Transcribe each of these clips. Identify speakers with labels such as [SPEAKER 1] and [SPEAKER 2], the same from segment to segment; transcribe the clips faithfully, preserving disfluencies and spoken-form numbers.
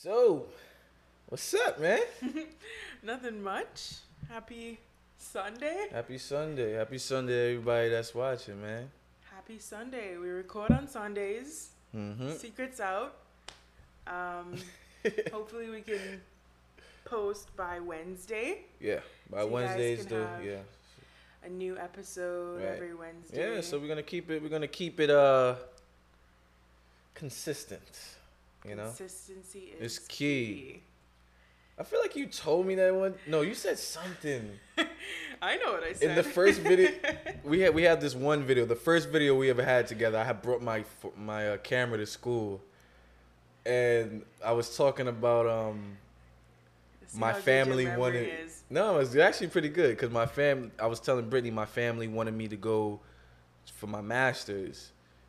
[SPEAKER 1] So, what's up, man?
[SPEAKER 2] Nothing much. Happy Sunday.
[SPEAKER 1] Happy Sunday. Happy Sunday, everybody that's watching, man.
[SPEAKER 2] Happy Sunday. We record on Sundays.
[SPEAKER 1] Mm-hmm.
[SPEAKER 2] Secrets out. Um, hopefully we can post by Wednesday.
[SPEAKER 1] Yeah, by
[SPEAKER 2] So you guys
[SPEAKER 1] Wednesdays,
[SPEAKER 2] can
[SPEAKER 1] though.
[SPEAKER 2] have
[SPEAKER 1] Yeah.
[SPEAKER 2] A new episode
[SPEAKER 1] Right.
[SPEAKER 2] every Wednesday.
[SPEAKER 1] Yeah, so we're gonna keep it. We're gonna keep it uh consistent. You know,
[SPEAKER 2] Consistency is
[SPEAKER 1] it's key. I feel like you told me that one. No, you said something
[SPEAKER 2] I know what I said.
[SPEAKER 1] in the first video. We had we had this one video. The first video we ever had together. I had brought my ph- my uh, camera to school, and I was talking about um.
[SPEAKER 2] See
[SPEAKER 1] my
[SPEAKER 2] how good
[SPEAKER 1] family
[SPEAKER 2] your memory
[SPEAKER 1] wanted.
[SPEAKER 2] is.
[SPEAKER 1] No, it's actually pretty good because my fam. I was telling Brittany my family wanted me to go for my masters,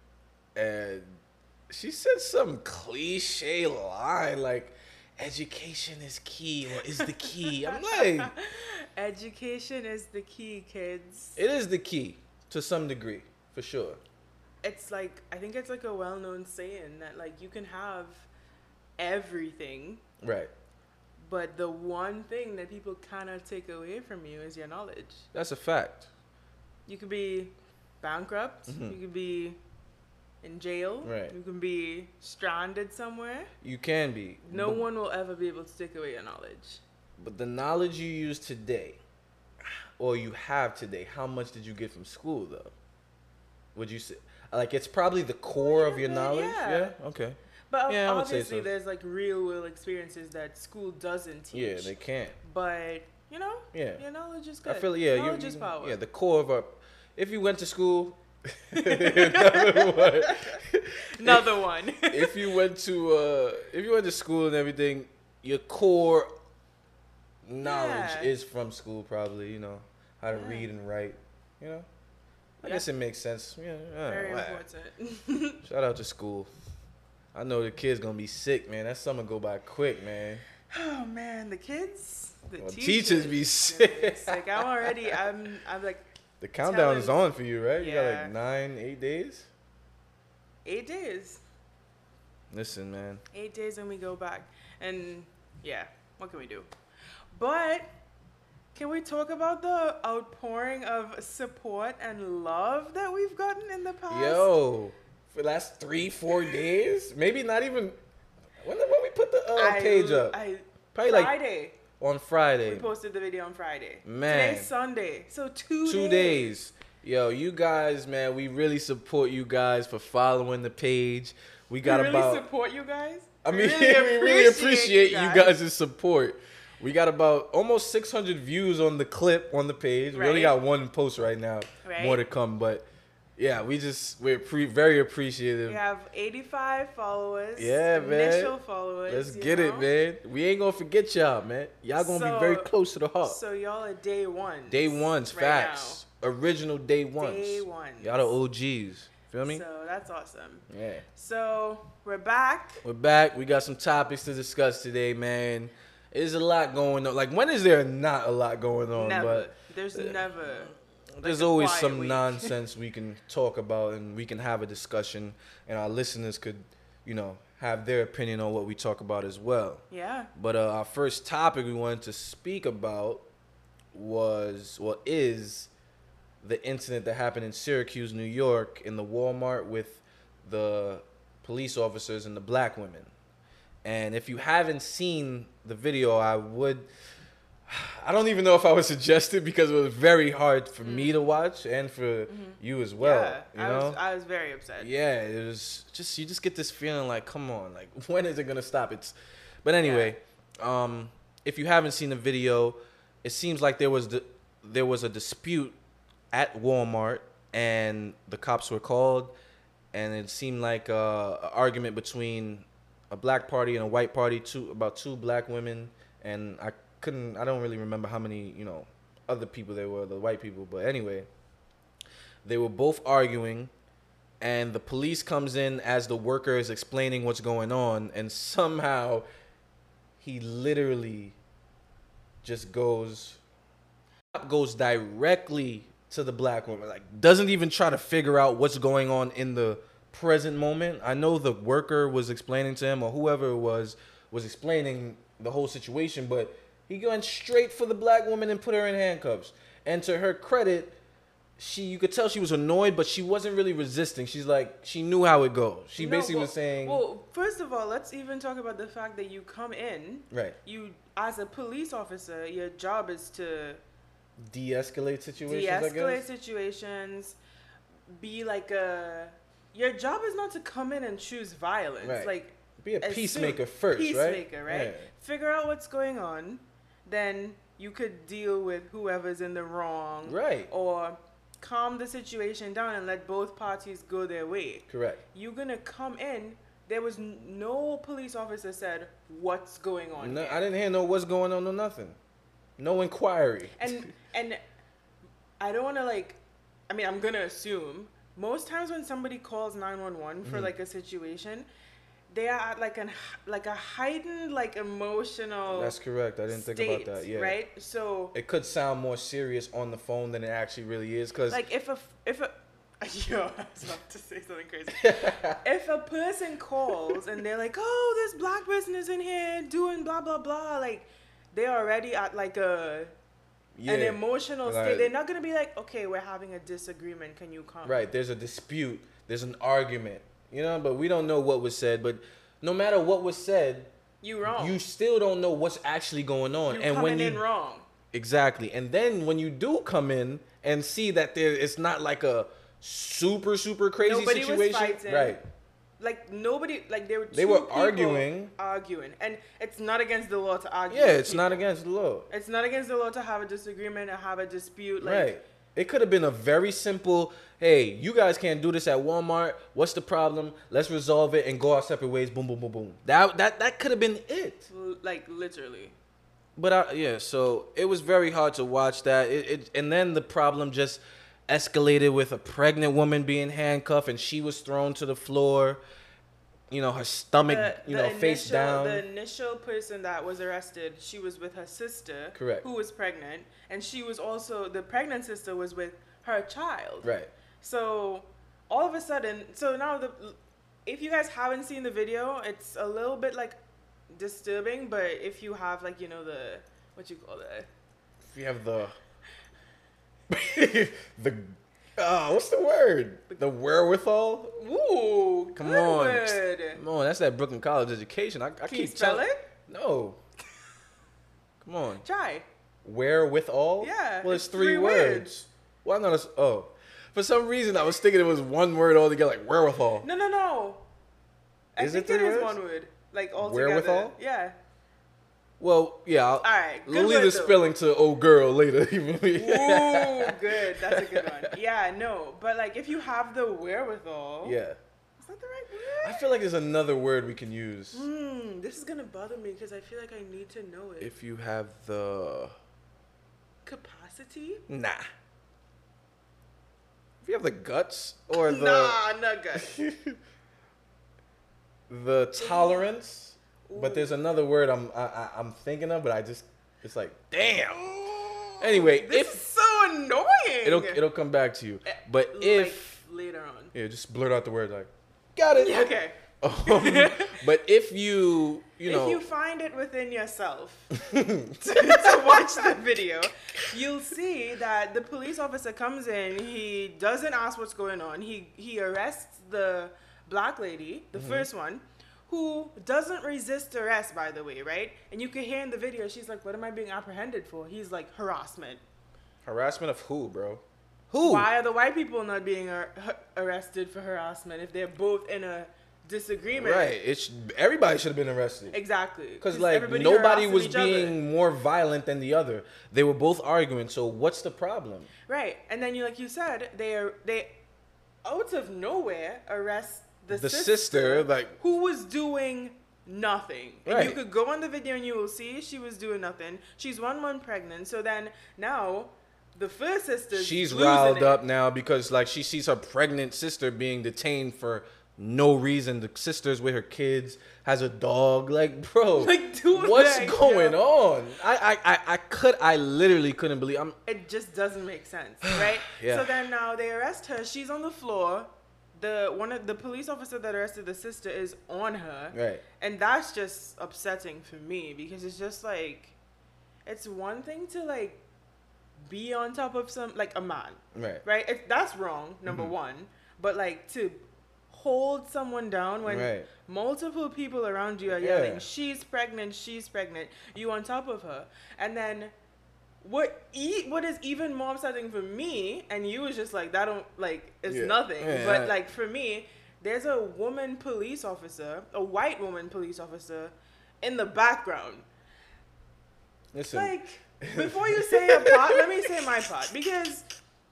[SPEAKER 1] and she said some cliche line like, "Education is key or is the key." I'm like,
[SPEAKER 2] Education is the key, kids.
[SPEAKER 1] it is the key to some degree, for sure.
[SPEAKER 2] It's like, I think it's like a well-known saying that like you can have everything,
[SPEAKER 1] Right.
[SPEAKER 2] but the one thing that people kind of take away from you is your knowledge.
[SPEAKER 1] That's a fact.
[SPEAKER 2] You could be bankrupt.
[SPEAKER 1] Mhm.
[SPEAKER 2] You could be in jail.
[SPEAKER 1] Right.
[SPEAKER 2] You can be stranded somewhere.
[SPEAKER 1] You can be.
[SPEAKER 2] No
[SPEAKER 1] but,
[SPEAKER 2] one will ever be able to take away your knowledge.
[SPEAKER 1] But the knowledge you use today, or you have today, how much did you get from school though? Would you say like it's probably the core of your
[SPEAKER 2] Yeah,
[SPEAKER 1] knowledge?
[SPEAKER 2] yeah.
[SPEAKER 1] Yeah. Okay.
[SPEAKER 2] But
[SPEAKER 1] Yeah, I would say
[SPEAKER 2] obviously,
[SPEAKER 1] so.
[SPEAKER 2] there's like real world experiences that school doesn't teach.
[SPEAKER 1] Yeah, they can't.
[SPEAKER 2] But you know,
[SPEAKER 1] Yeah.
[SPEAKER 2] your knowledge is good.
[SPEAKER 1] I feel yeah.
[SPEAKER 2] knowledge
[SPEAKER 1] you,
[SPEAKER 2] is
[SPEAKER 1] you-
[SPEAKER 2] power.
[SPEAKER 1] Yeah, the core of our. If you went to school. Another one.
[SPEAKER 2] Another one.
[SPEAKER 1] If you went to uh, if you went to school and everything, your core knowledge
[SPEAKER 2] Yeah.
[SPEAKER 1] is from school, probably. You know how to
[SPEAKER 2] Yeah.
[SPEAKER 1] read and write. You know, I
[SPEAKER 2] Yeah.
[SPEAKER 1] guess it makes sense. Yeah, yeah,
[SPEAKER 2] Very
[SPEAKER 1] whatever.
[SPEAKER 2] important.
[SPEAKER 1] Shout out to school. I know the kids gonna be sick, man. That summer go by quick, man.
[SPEAKER 2] Oh man, the kids, the
[SPEAKER 1] Well,
[SPEAKER 2] teachers,
[SPEAKER 1] teachers be
[SPEAKER 2] sick.
[SPEAKER 1] sick.
[SPEAKER 2] Like I'm already, I'm, I'm like
[SPEAKER 1] The countdown is
[SPEAKER 2] Telling-
[SPEAKER 1] on for you, right? You got
[SPEAKER 2] Yeah.
[SPEAKER 1] like nine, eight days.
[SPEAKER 2] eight days,
[SPEAKER 1] Listen, man.
[SPEAKER 2] eight days, and we go back. And yeah, what can we do? But can we talk about the outpouring of support and love that we've gotten in the past?
[SPEAKER 1] Yo, for the last three, four days, maybe not even. When, when we put the uh,
[SPEAKER 2] I,
[SPEAKER 1] page up,
[SPEAKER 2] I,
[SPEAKER 1] probably like
[SPEAKER 2] Friday.
[SPEAKER 1] on
[SPEAKER 2] we
[SPEAKER 1] Friday.
[SPEAKER 2] posted the video on Friday.
[SPEAKER 1] Man.
[SPEAKER 2] Today's Sunday, so two
[SPEAKER 1] Two days. Yo, you guys, man, we really support you guys for following the page. We got
[SPEAKER 2] we really
[SPEAKER 1] about.
[SPEAKER 2] support you guys.
[SPEAKER 1] I mean,
[SPEAKER 2] We
[SPEAKER 1] we really appreciate you
[SPEAKER 2] guys.
[SPEAKER 1] guys' support. We got about almost six hundred views on the clip on the page. We only
[SPEAKER 2] Right.
[SPEAKER 1] got one post right now.
[SPEAKER 2] Right.
[SPEAKER 1] More to come, but yeah, we just we're pre- very appreciative.
[SPEAKER 2] We have eighty-five followers.
[SPEAKER 1] Yeah, man.
[SPEAKER 2] Initial followers.
[SPEAKER 1] Let's
[SPEAKER 2] you
[SPEAKER 1] get
[SPEAKER 2] know?
[SPEAKER 1] it, man. We ain't gonna forget y'all, man. Y'all gonna
[SPEAKER 2] So-
[SPEAKER 1] be very close to the heart.
[SPEAKER 2] So y'all are day one.
[SPEAKER 1] Day ones,
[SPEAKER 2] right
[SPEAKER 1] facts. Original day ones.
[SPEAKER 2] Day ones.
[SPEAKER 1] Y'all the O Gs. Feel me?
[SPEAKER 2] So that's awesome.
[SPEAKER 1] Yeah.
[SPEAKER 2] So we're back.
[SPEAKER 1] We're back. We got some topics to discuss today, man. There's a lot going on. Like, when is there not a lot going on?
[SPEAKER 2] never.
[SPEAKER 1] But
[SPEAKER 2] There's never.
[SPEAKER 1] there's
[SPEAKER 2] a
[SPEAKER 1] always
[SPEAKER 2] quiet
[SPEAKER 1] some
[SPEAKER 2] week.
[SPEAKER 1] nonsense we can talk about and we can have a discussion, and our listeners could, you know, have their opinion on what we talk about as well.
[SPEAKER 2] Yeah.
[SPEAKER 1] But uh, our first topic we wanted to speak about was, well, is the incident that happened in Syracuse, New York, in the Walmart with the police officers and the black women. And if you haven't seen the video, I would. I don't even know if I would suggest it because it was very hard for me to watch and for you as well.
[SPEAKER 2] Mm-hmm. yeah.
[SPEAKER 1] You
[SPEAKER 2] I
[SPEAKER 1] know?
[SPEAKER 2] was I was very upset.
[SPEAKER 1] Yeah, it was just you just get this feeling like, come on, like when is it gonna stop? It's, but anyway, um, if you haven't seen the video, it seems like there was the there was a dispute at Walmart and the cops were called, and it seemed like uh, an argument between a black party and a white party, two about two black women, and I couldn't I don't really remember how many you know other people there were, the white people, but anyway, they were both arguing. And the police comes in as the worker is explaining what's going on, and somehow he literally just goes goes directly to the black woman, like doesn't even try to figure out what's going on in the present moment. I know the worker was explaining to him, or whoever it was was explaining the whole situation, but he went straight for the black woman and put her in handcuffs. And to her credit, she you could tell she was annoyed, but she wasn't really resisting. She's like, she knew how it goes. She
[SPEAKER 2] No,
[SPEAKER 1] basically
[SPEAKER 2] well,
[SPEAKER 1] was saying,
[SPEAKER 2] Well, first of all, let's even talk about the fact that you come in.
[SPEAKER 1] right,
[SPEAKER 2] You, as a police officer, your job is to
[SPEAKER 1] de-escalate situations, I
[SPEAKER 2] de-escalate
[SPEAKER 1] guess.
[SPEAKER 2] situations, be like a. Your job is not to come in and choose violence.
[SPEAKER 1] Right.
[SPEAKER 2] Like,
[SPEAKER 1] Be a
[SPEAKER 2] as
[SPEAKER 1] peacemaker
[SPEAKER 2] soon-
[SPEAKER 1] first,
[SPEAKER 2] peacemaker,
[SPEAKER 1] right?
[SPEAKER 2] right?
[SPEAKER 1] Yeah.
[SPEAKER 2] Figure out what's going on, then you could deal with whoever's in the wrong,
[SPEAKER 1] Right.
[SPEAKER 2] or calm the situation down and let both parties go their way.
[SPEAKER 1] Correct.
[SPEAKER 2] You're gonna come in. There was n- no police officer said what's going on.
[SPEAKER 1] No,
[SPEAKER 2] here.
[SPEAKER 1] I didn't hear no what's going on, no nothing. No inquiry.
[SPEAKER 2] And and I don't want to like. I mean, I'm gonna assume most times when somebody calls nine one one for
[SPEAKER 1] Mhm.
[SPEAKER 2] like a situation, they are at like an like a heightened like emotional.
[SPEAKER 1] That's correct. I didn't think about
[SPEAKER 2] state,
[SPEAKER 1] that. Yeah.
[SPEAKER 2] Right. So
[SPEAKER 1] It could sound more serious on the phone than it actually really is, because
[SPEAKER 2] like if a if a yo, I was about to say something crazy. If a person calls and they're like, "Oh, this black person is in here doing blah blah blah," like they're already at like a an emotional
[SPEAKER 1] like-
[SPEAKER 2] state. They're not gonna be like, "Okay, we're having a disagreement. Can you come?"
[SPEAKER 1] right. There's a dispute. There's an argument. You know, but we don't know what was said. But no matter what was said,
[SPEAKER 2] You wrong.
[SPEAKER 1] you still don't know what's actually going on.
[SPEAKER 2] you
[SPEAKER 1] and
[SPEAKER 2] coming
[SPEAKER 1] when you
[SPEAKER 2] in wrong.
[SPEAKER 1] exactly, and then when you do come in and see that there, it's not like a super super crazy
[SPEAKER 2] Nobody was
[SPEAKER 1] situation,
[SPEAKER 2] fighting.
[SPEAKER 1] right?
[SPEAKER 2] Like nobody, like there were. Two
[SPEAKER 1] They were
[SPEAKER 2] people
[SPEAKER 1] arguing.
[SPEAKER 2] arguing, and it's not against the law to argue.
[SPEAKER 1] Yeah,
[SPEAKER 2] with
[SPEAKER 1] it's not
[SPEAKER 2] people.
[SPEAKER 1] against the law.
[SPEAKER 2] It's not against the law to have a disagreement and have a dispute. Like,
[SPEAKER 1] Right. It could have been a very simple, hey, you guys can't do this at Walmart. What's the problem? Let's resolve it and go our separate ways. Boom, boom, boom, boom. That that that could have been it.
[SPEAKER 2] l- like literally.
[SPEAKER 1] But I, yeah, so it was very hard to watch that. It, it and then the problem just escalated with a pregnant woman being handcuffed and she was thrown to the floor. You know, her stomach,
[SPEAKER 2] The-
[SPEAKER 1] you
[SPEAKER 2] the
[SPEAKER 1] know, face
[SPEAKER 2] initial-
[SPEAKER 1] down.
[SPEAKER 2] The initial person that was arrested, she was with her sister,
[SPEAKER 1] Correct.
[SPEAKER 2] who was pregnant, and she was also the pregnant sister was with her child.
[SPEAKER 1] Right.
[SPEAKER 2] So all of a sudden, so now the if you guys haven't seen the video, it's a little bit like disturbing. But if you have like you know the what you call it,
[SPEAKER 1] If you have the the oh, what's the word? The wherewithal.
[SPEAKER 2] ooh,
[SPEAKER 1] Come
[SPEAKER 2] good
[SPEAKER 1] on.
[SPEAKER 2] word.
[SPEAKER 1] Come on, that's that Brooklyn College education. I, I
[SPEAKER 2] Can
[SPEAKER 1] keep
[SPEAKER 2] you spell
[SPEAKER 1] telling-
[SPEAKER 2] it?
[SPEAKER 1] No. Come on.
[SPEAKER 2] Try.
[SPEAKER 1] Wherewithal?
[SPEAKER 2] Yeah,
[SPEAKER 1] Well, it's,
[SPEAKER 2] it's
[SPEAKER 1] three,
[SPEAKER 2] three
[SPEAKER 1] words.
[SPEAKER 2] words.
[SPEAKER 1] Well, not a, oh. For some reason, I was thinking it was one word altogether, like wherewithal.
[SPEAKER 2] No, no, no. I
[SPEAKER 1] Is it
[SPEAKER 2] think it
[SPEAKER 1] three
[SPEAKER 2] is
[SPEAKER 1] words?
[SPEAKER 2] one word, like all together.
[SPEAKER 1] Wherewithal?
[SPEAKER 2] Yeah.
[SPEAKER 1] Well, yeah. I'll,
[SPEAKER 2] All right. Good
[SPEAKER 1] we'll leave
[SPEAKER 2] word,
[SPEAKER 1] the
[SPEAKER 2] though.
[SPEAKER 1] spelling to old girl later.
[SPEAKER 2] Ooh, good. That's a good one. Yeah, no, but like if you have the wherewithal,
[SPEAKER 1] Yeah.
[SPEAKER 2] is that the right word?
[SPEAKER 1] I feel like there's another word we can use.
[SPEAKER 2] Hmm, this is gonna bother me because I feel like I need to know it.
[SPEAKER 1] If you have the...
[SPEAKER 2] Capacity?
[SPEAKER 1] Nah. If you have the guts or the...
[SPEAKER 2] Nah, not good.
[SPEAKER 1] the tolerance, but
[SPEAKER 2] Ooh.
[SPEAKER 1] there's another word I'm I, I, I'm thinking of, but I just it's like damn. Anyway,
[SPEAKER 2] this
[SPEAKER 1] if
[SPEAKER 2] is so annoying.
[SPEAKER 1] it'll it'll come back to you,
[SPEAKER 2] Eh,
[SPEAKER 1] but
[SPEAKER 2] like,
[SPEAKER 1] if
[SPEAKER 2] later on.
[SPEAKER 1] yeah, just blurt out the word like got it.
[SPEAKER 2] Okay.
[SPEAKER 1] Um, but if you you know
[SPEAKER 2] If you find it within yourself to, to watch the video, you'll see that the police officer comes in. He doesn't ask what's going on. He he arrests the black lady, the
[SPEAKER 1] Mm-hmm.
[SPEAKER 2] first one, who doesn't resist arrest, by the way, right? And you can hear in the video, she's like, "What am I being apprehended for?" He's like, "Harassment."
[SPEAKER 1] harassment of who, bro? Who?
[SPEAKER 2] Why are the white people not being ar- arrested for harassment if they're both in a disagreement?
[SPEAKER 1] Right. It's everybody should have been arrested.
[SPEAKER 2] Exactly.
[SPEAKER 1] Because like
[SPEAKER 2] everybody
[SPEAKER 1] nobody
[SPEAKER 2] harassing
[SPEAKER 1] was
[SPEAKER 2] each other.
[SPEAKER 1] being more violent than the other. They were both arguing. So what's the problem?
[SPEAKER 2] Right, and then you, like you said, they are they, out of nowhere, arrest the,
[SPEAKER 1] The
[SPEAKER 2] sister,
[SPEAKER 1] sister, like-
[SPEAKER 2] who was doing nothing. And
[SPEAKER 1] Right.
[SPEAKER 2] you could go on the video and you will see she was doing nothing. She's one month pregnant, so then now the first sister
[SPEAKER 1] She's
[SPEAKER 2] losing
[SPEAKER 1] riled
[SPEAKER 2] it.
[SPEAKER 1] up now because like she sees her pregnant sister being detained for no reason. The sister's with her kids, has a dog. Like, bro,
[SPEAKER 2] Like, dude,
[SPEAKER 1] what's
[SPEAKER 2] like,
[SPEAKER 1] going
[SPEAKER 2] yo.
[SPEAKER 1] on? I, I, I, I could, I literally couldn't believe. I'm
[SPEAKER 2] It just doesn't make sense, right?
[SPEAKER 1] Yeah.
[SPEAKER 2] So then now they arrest her. She's on the floor, the one of the police officer that arrested the sister is on her.
[SPEAKER 1] Right.
[SPEAKER 2] And that's just upsetting for me because it's just like, it's one thing to like be on top of some, like a man.
[SPEAKER 1] Right.
[SPEAKER 2] Right? It, that's wrong, number
[SPEAKER 1] Mm-hmm.
[SPEAKER 2] one. But like to hold someone down when
[SPEAKER 1] Right.
[SPEAKER 2] multiple people around you are
[SPEAKER 1] Yeah.
[SPEAKER 2] yelling, she's pregnant, she's pregnant, you on top of her. And then what e- what is even more upsetting for me, and you was just like, that don't, like, it's
[SPEAKER 1] Yeah.
[SPEAKER 2] nothing.
[SPEAKER 1] Yeah,
[SPEAKER 2] but
[SPEAKER 1] I-
[SPEAKER 2] like for me, there's a woman police officer, a white woman police officer in the background.
[SPEAKER 1] Listen.
[SPEAKER 2] Like, before you say your part, let me say my part. Because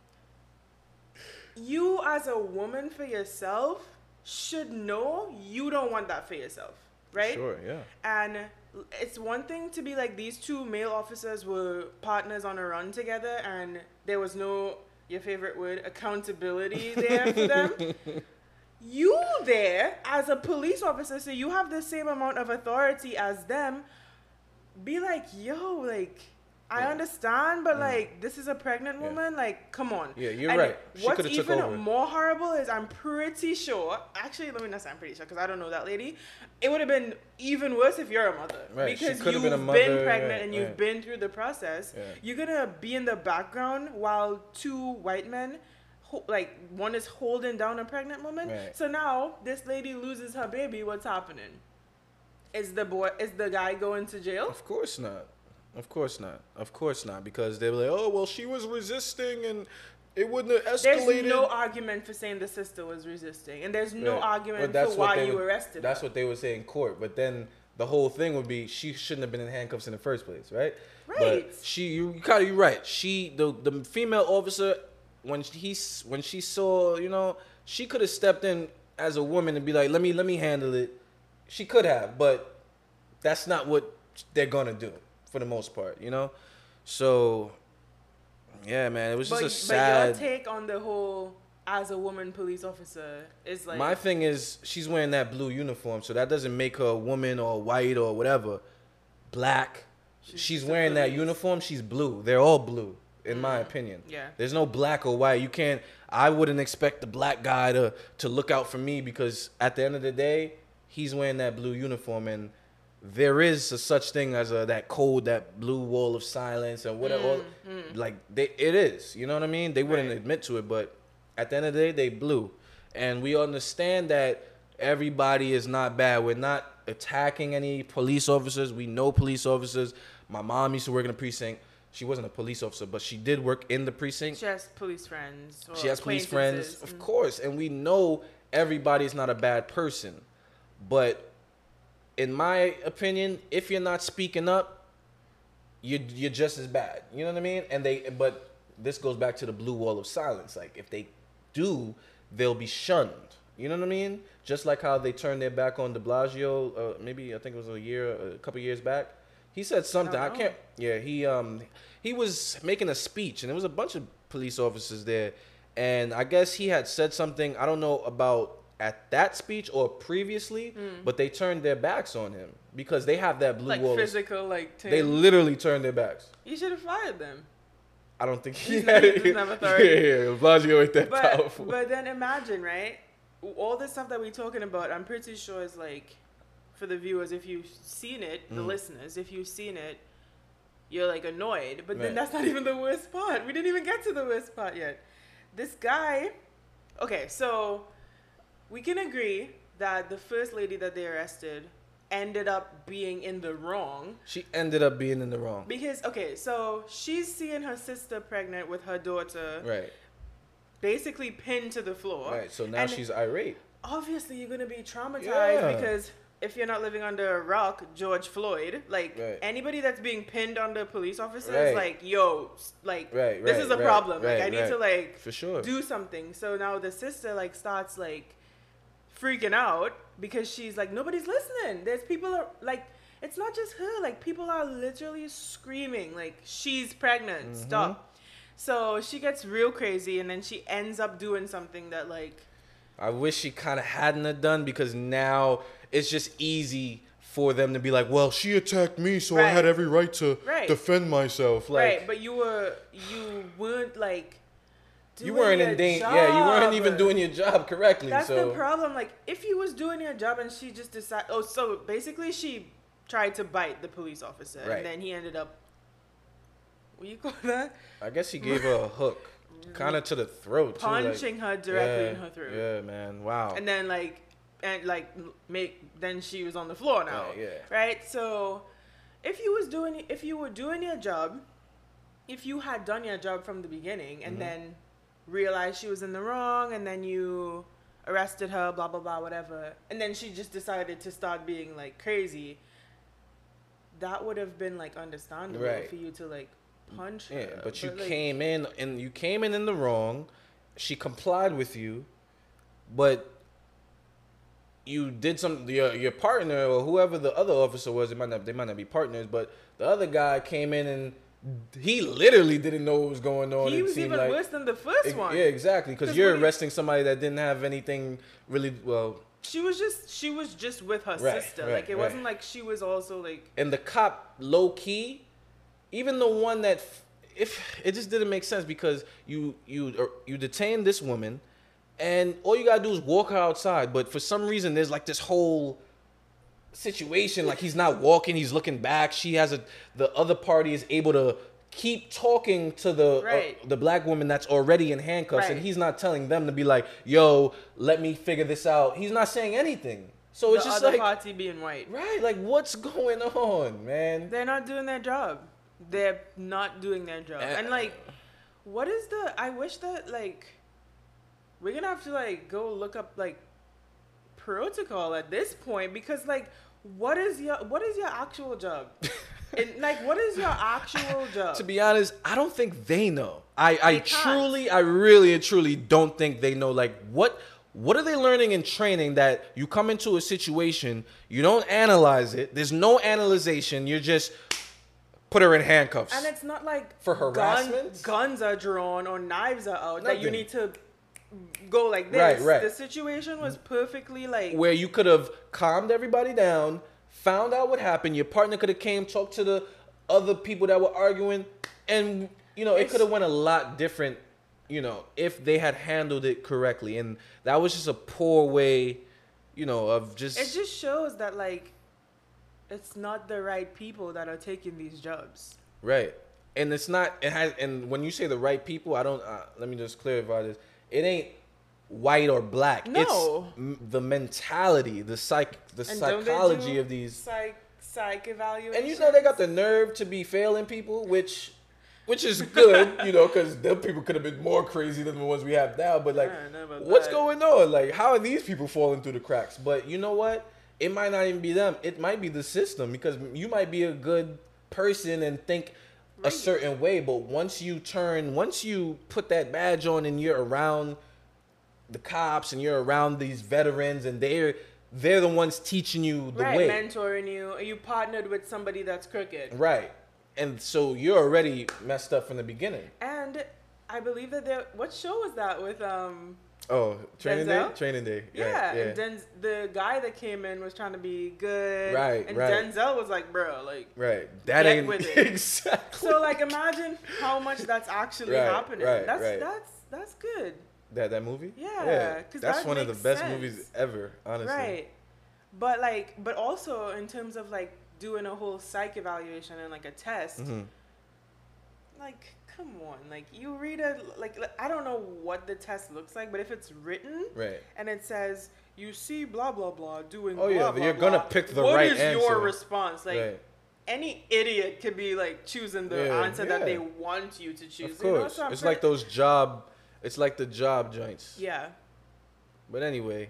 [SPEAKER 2] you as a woman for yourself should know you don't want that for yourself, right?
[SPEAKER 1] Sure, yeah.
[SPEAKER 2] And it's one thing to be like, these two male officers were partners on a run together and there was no, your favorite word, accountability there for them. You there as a police officer, so you have the same amount of authority as them. Be like, yo, like, I
[SPEAKER 1] Yeah.
[SPEAKER 2] understand, but
[SPEAKER 1] Mm.
[SPEAKER 2] like, this is a pregnant
[SPEAKER 1] Yeah.
[SPEAKER 2] woman. Like, come on.
[SPEAKER 1] Yeah, you're
[SPEAKER 2] And
[SPEAKER 1] right. She
[SPEAKER 2] what's
[SPEAKER 1] coulda took
[SPEAKER 2] even
[SPEAKER 1] over.
[SPEAKER 2] more horrible is I'm pretty sure. Actually, let me not say I'm pretty sure because I don't know that lady. It would have been even worse if you're a mother,
[SPEAKER 1] Right, she
[SPEAKER 2] because
[SPEAKER 1] coulda
[SPEAKER 2] you've
[SPEAKER 1] been a
[SPEAKER 2] been,
[SPEAKER 1] mother,
[SPEAKER 2] pregnant
[SPEAKER 1] right,
[SPEAKER 2] and you've
[SPEAKER 1] right.
[SPEAKER 2] been through the process.
[SPEAKER 1] Yeah.
[SPEAKER 2] You're gonna be in the background while two white men, ho- like one is holding down a pregnant woman.
[SPEAKER 1] Right.
[SPEAKER 2] So now this lady loses her baby. What's happening? Is the boy? Is the guy going to jail?
[SPEAKER 1] Of course not. Of course not. Of course not. Because they were like, oh, well, she was resisting and it wouldn't have escalated.
[SPEAKER 2] There's no argument for saying the sister was resisting, and there's no
[SPEAKER 1] Right.
[SPEAKER 2] argument
[SPEAKER 1] But that's
[SPEAKER 2] for
[SPEAKER 1] what
[SPEAKER 2] why
[SPEAKER 1] they
[SPEAKER 2] you
[SPEAKER 1] would-
[SPEAKER 2] arrested
[SPEAKER 1] That's
[SPEAKER 2] her.
[SPEAKER 1] what they would say in court. But then the whole thing would be she shouldn't have been in handcuffs in the first place, right?
[SPEAKER 2] Right.
[SPEAKER 1] But she, you kind of, you're right. She, the the female officer, when he when she saw, you know, she could have stepped in as a woman and be like, let me let me handle it. She could have, but that's not what they're gonna do for the most part, you know. So yeah, man, it was just
[SPEAKER 2] But,
[SPEAKER 1] a
[SPEAKER 2] but
[SPEAKER 1] sad.
[SPEAKER 2] your take on the whole as a woman police officer is like,
[SPEAKER 1] My thing is, she's wearing that blue uniform, so that doesn't make her a woman or white or whatever. Black.
[SPEAKER 2] She's
[SPEAKER 1] She's,
[SPEAKER 2] just a
[SPEAKER 1] wearing that
[SPEAKER 2] police.
[SPEAKER 1] uniform. She's blue. They're all blue, in my
[SPEAKER 2] Mm.
[SPEAKER 1] opinion.
[SPEAKER 2] Yeah.
[SPEAKER 1] There's no black or white. You can't. I wouldn't expect the black guy to to look out for me because at the end of the day, he's wearing that blue uniform, and there is a such thing as a that code, that blue wall of silence, and whatever.
[SPEAKER 2] Mm,
[SPEAKER 1] Like they, it is. You know what I mean? They wouldn't
[SPEAKER 2] Right.
[SPEAKER 1] admit to it, but at the end of the day, they blue, and we understand that everybody is not bad. We're not attacking any police officers. We know police officers. My mom used to work in the precinct. She wasn't a police officer, but she did work in the precinct.
[SPEAKER 2] she has police friends. Or
[SPEAKER 1] She has police friends,
[SPEAKER 2] acquaintances.
[SPEAKER 1] of
[SPEAKER 2] Mm.
[SPEAKER 1] course, and we know everybody's not a bad person. But in my opinion, if you're not speaking up, you you're just as bad. You know what I mean? And they, but this goes back to the blue wall of silence. Like if they do, they'll be shunned. You know what I mean? Just like how they turned their back on De Blasio. Uh, maybe I think it was a year, a couple years back. He said something. I,
[SPEAKER 2] know.
[SPEAKER 1] can't. Yeah, he um he was making a speech, and there was a bunch of police officers there, and I guess he had said something. I don't know about at that speech or previously, but they turned their backs on him because they have that blue
[SPEAKER 2] like
[SPEAKER 1] wall. of-
[SPEAKER 2] physical, like team.
[SPEAKER 1] They literally turned their backs.
[SPEAKER 2] You should have fired them.
[SPEAKER 1] I don't think he
[SPEAKER 2] He's
[SPEAKER 1] had
[SPEAKER 2] not- he
[SPEAKER 1] it.
[SPEAKER 2] doesn't have authority.
[SPEAKER 1] Yeah, yeah, Blasio ain't that
[SPEAKER 2] But
[SPEAKER 1] powerful.
[SPEAKER 2] but then imagine, right? All the stuff that we're talking about, I'm pretty sure is like, for the viewers, if you've seen it, the
[SPEAKER 1] Mm.
[SPEAKER 2] listeners, if you've seen it, you're like annoyed. But then
[SPEAKER 1] Right.
[SPEAKER 2] that's not even the worst part. We didn't even get to the worst part yet. This guy, okay, so we can agree that the first lady that they arrested ended up being in the wrong.
[SPEAKER 1] She ended up being in the wrong.
[SPEAKER 2] Because, okay, so she's seeing her sister pregnant with her daughter,
[SPEAKER 1] Right,
[SPEAKER 2] basically pinned to the floor.
[SPEAKER 1] right. So now
[SPEAKER 2] And
[SPEAKER 1] she's irate.
[SPEAKER 2] obviously you're gonna be traumatized
[SPEAKER 1] Yeah.
[SPEAKER 2] because if you're not living under a rock, George Floyd, like
[SPEAKER 1] Right.
[SPEAKER 2] anybody that's being pinned under police officers,
[SPEAKER 1] Right.
[SPEAKER 2] like yo, s- like
[SPEAKER 1] Right,
[SPEAKER 2] this
[SPEAKER 1] right,
[SPEAKER 2] is a
[SPEAKER 1] right,
[SPEAKER 2] problem.
[SPEAKER 1] right,
[SPEAKER 2] like I need
[SPEAKER 1] right.
[SPEAKER 2] to like
[SPEAKER 1] For sure.
[SPEAKER 2] do something. So now the sister like starts like freaking out because she's like nobody's listening. There's people are like it's not just her. Like people are literally screaming like she's pregnant.
[SPEAKER 1] Mm-hmm.
[SPEAKER 2] Stop. So she gets real crazy and then she ends up doing something that like
[SPEAKER 1] I wish she kind of hadn't have done because now it's just easy for them to be like, well, she attacked me, so I
[SPEAKER 2] Right.
[SPEAKER 1] had every right to
[SPEAKER 2] Right.
[SPEAKER 1] defend myself. Like,
[SPEAKER 2] right, but you were you weren't like
[SPEAKER 1] You weren't in danger. Yeah, you weren't even doing your job correctly.
[SPEAKER 2] That's
[SPEAKER 1] so.
[SPEAKER 2] the problem. Like, if you was doing your job and she just decided, oh, so basically she tried to bite the police officer,
[SPEAKER 1] right.
[SPEAKER 2] and then he ended up. What do you call that?
[SPEAKER 1] I guess he gave her a hook, kind of to the throat,
[SPEAKER 2] punching
[SPEAKER 1] too, like,
[SPEAKER 2] her directly
[SPEAKER 1] yeah,
[SPEAKER 2] in her throat.
[SPEAKER 1] Yeah, man. Wow.
[SPEAKER 2] And then like, and like, make then she was on the floor now.
[SPEAKER 1] Right, yeah.
[SPEAKER 2] Right. So, if you was doing, if you were doing your job, if you had done your job from the beginning, and mm-hmm. then realized she was in the wrong, and then you arrested her, blah blah blah, whatever, and then she just decided to start being like crazy, that would have been like understandable right. for you to like punch her.
[SPEAKER 1] Yeah, but, but you
[SPEAKER 2] like,
[SPEAKER 1] came in and you came in in the wrong. She complied with you, but you did some. Your your partner or whoever the other officer was, it might not they might not be partners, but the other guy came in and he literally didn't know what was going on.
[SPEAKER 2] He
[SPEAKER 1] it
[SPEAKER 2] was even
[SPEAKER 1] like,
[SPEAKER 2] worse than the first
[SPEAKER 1] it,
[SPEAKER 2] one.
[SPEAKER 1] Yeah, exactly. Because you're arresting somebody that didn't have anything really well.
[SPEAKER 2] She was just she was just with her
[SPEAKER 1] right,
[SPEAKER 2] sister.
[SPEAKER 1] Right,
[SPEAKER 2] like it
[SPEAKER 1] right.
[SPEAKER 2] wasn't like she was also like.
[SPEAKER 1] And the cop, low key, even the one that, if it just didn't make sense because you you you detain this woman, and all you gotta do is walk her outside. But for some reason, there's like this whole situation, like he's not walking, he's looking back. She has a the other party is able to keep talking to the
[SPEAKER 2] right.
[SPEAKER 1] uh, the black woman that's already in handcuffs,
[SPEAKER 2] right.
[SPEAKER 1] and he's not telling them to be like, "Yo, let me figure this out." He's not saying anything. So
[SPEAKER 2] the
[SPEAKER 1] it's just
[SPEAKER 2] other
[SPEAKER 1] like
[SPEAKER 2] party being white,
[SPEAKER 1] right? Like, what's going on, man?
[SPEAKER 2] They're not doing their job. They're not doing their job, uh, and like, what is the? I wish that like, we're gonna have to like go look up like protocol at this point because like, what is your what is your actual job? And like, what is your actual job?
[SPEAKER 1] To be honest, I don't think they know. I, I truly, I really and truly don't think they know. Like, what what are they learning in training that you come into a situation, you don't analyze it, there's no analyzation, you're just put her in handcuffs.
[SPEAKER 2] And it's not like
[SPEAKER 1] for harassment,
[SPEAKER 2] gun, guns are drawn or knives are out
[SPEAKER 1] Nothing.
[SPEAKER 2] that you need to go like this.
[SPEAKER 1] Right, right.
[SPEAKER 2] The situation was perfectly like
[SPEAKER 1] where you could have calmed everybody down. Found out what happened. Your partner could have came, talked to the other people that were arguing, and you know it could have went a lot different. You know, if they had handled it correctly, and that was just a poor way, you know, of just.
[SPEAKER 2] It just shows that like, it's not the right people that are taking these jobs.
[SPEAKER 1] Right, and it's not. It has, and when you say the right people, I don't. Uh, let me just clarify this. It ain't white or black.
[SPEAKER 2] No.
[SPEAKER 1] It's m- the mentality, the psych, the
[SPEAKER 2] and
[SPEAKER 1] psychology of these
[SPEAKER 2] psych psych evaluations.
[SPEAKER 1] And you know they got the nerve to be failing people, which, which is good, you know, because them people could have been more crazy than the ones we have now. But like, what's that. going on? Like, how are these people falling through the cracks? But you know what? It might not even be them. It might be the system because you might be a good person and think right. a certain way, but once you turn, once you put that badge on and you're around the cops and you're around these veterans and they're they're the ones teaching you the
[SPEAKER 2] right,
[SPEAKER 1] way,
[SPEAKER 2] mentoring you. You partnered with somebody that's crooked,
[SPEAKER 1] right? And so you're already messed up from the beginning.
[SPEAKER 2] And I believe that there. What show was that with um?
[SPEAKER 1] Oh, Training
[SPEAKER 2] Denzel?
[SPEAKER 1] Day. Training Day.
[SPEAKER 2] Yeah,
[SPEAKER 1] yeah.
[SPEAKER 2] and Denz, the guy that came in was trying to be good,
[SPEAKER 1] right?
[SPEAKER 2] And
[SPEAKER 1] right.
[SPEAKER 2] Denzel was like, "Bro, like,
[SPEAKER 1] right, that
[SPEAKER 2] get
[SPEAKER 1] ain't
[SPEAKER 2] with it."
[SPEAKER 1] exactly.
[SPEAKER 2] So like, imagine how much that's actually
[SPEAKER 1] right,
[SPEAKER 2] happening.
[SPEAKER 1] Right,
[SPEAKER 2] that's
[SPEAKER 1] right.
[SPEAKER 2] that's that's good.
[SPEAKER 1] That that movie?
[SPEAKER 2] Yeah,
[SPEAKER 1] yeah.
[SPEAKER 2] because
[SPEAKER 1] that's
[SPEAKER 2] that
[SPEAKER 1] one of the
[SPEAKER 2] makes
[SPEAKER 1] best
[SPEAKER 2] sense.
[SPEAKER 1] movies ever, honestly.
[SPEAKER 2] Right, but like, but also in terms of like doing a whole psych evaluation and like a test,
[SPEAKER 1] mm-hmm.
[SPEAKER 2] like, come on, like you read a like I don't know what the test looks like, but if it's written,
[SPEAKER 1] right,
[SPEAKER 2] and it says you see blah blah blah doing,
[SPEAKER 1] oh
[SPEAKER 2] blah,
[SPEAKER 1] yeah,
[SPEAKER 2] blah,
[SPEAKER 1] you're
[SPEAKER 2] blah,
[SPEAKER 1] gonna pick the
[SPEAKER 2] what
[SPEAKER 1] right
[SPEAKER 2] is
[SPEAKER 1] answer.
[SPEAKER 2] your response? Like.
[SPEAKER 1] Right.
[SPEAKER 2] Any idiot could be like choosing the
[SPEAKER 1] yeah,
[SPEAKER 2] answer
[SPEAKER 1] yeah.
[SPEAKER 2] that they want you to choose.
[SPEAKER 1] Of course,
[SPEAKER 2] you know? So
[SPEAKER 1] it's
[SPEAKER 2] pretty...
[SPEAKER 1] like those job. It's like the job joints.
[SPEAKER 2] Yeah.
[SPEAKER 1] But anyway,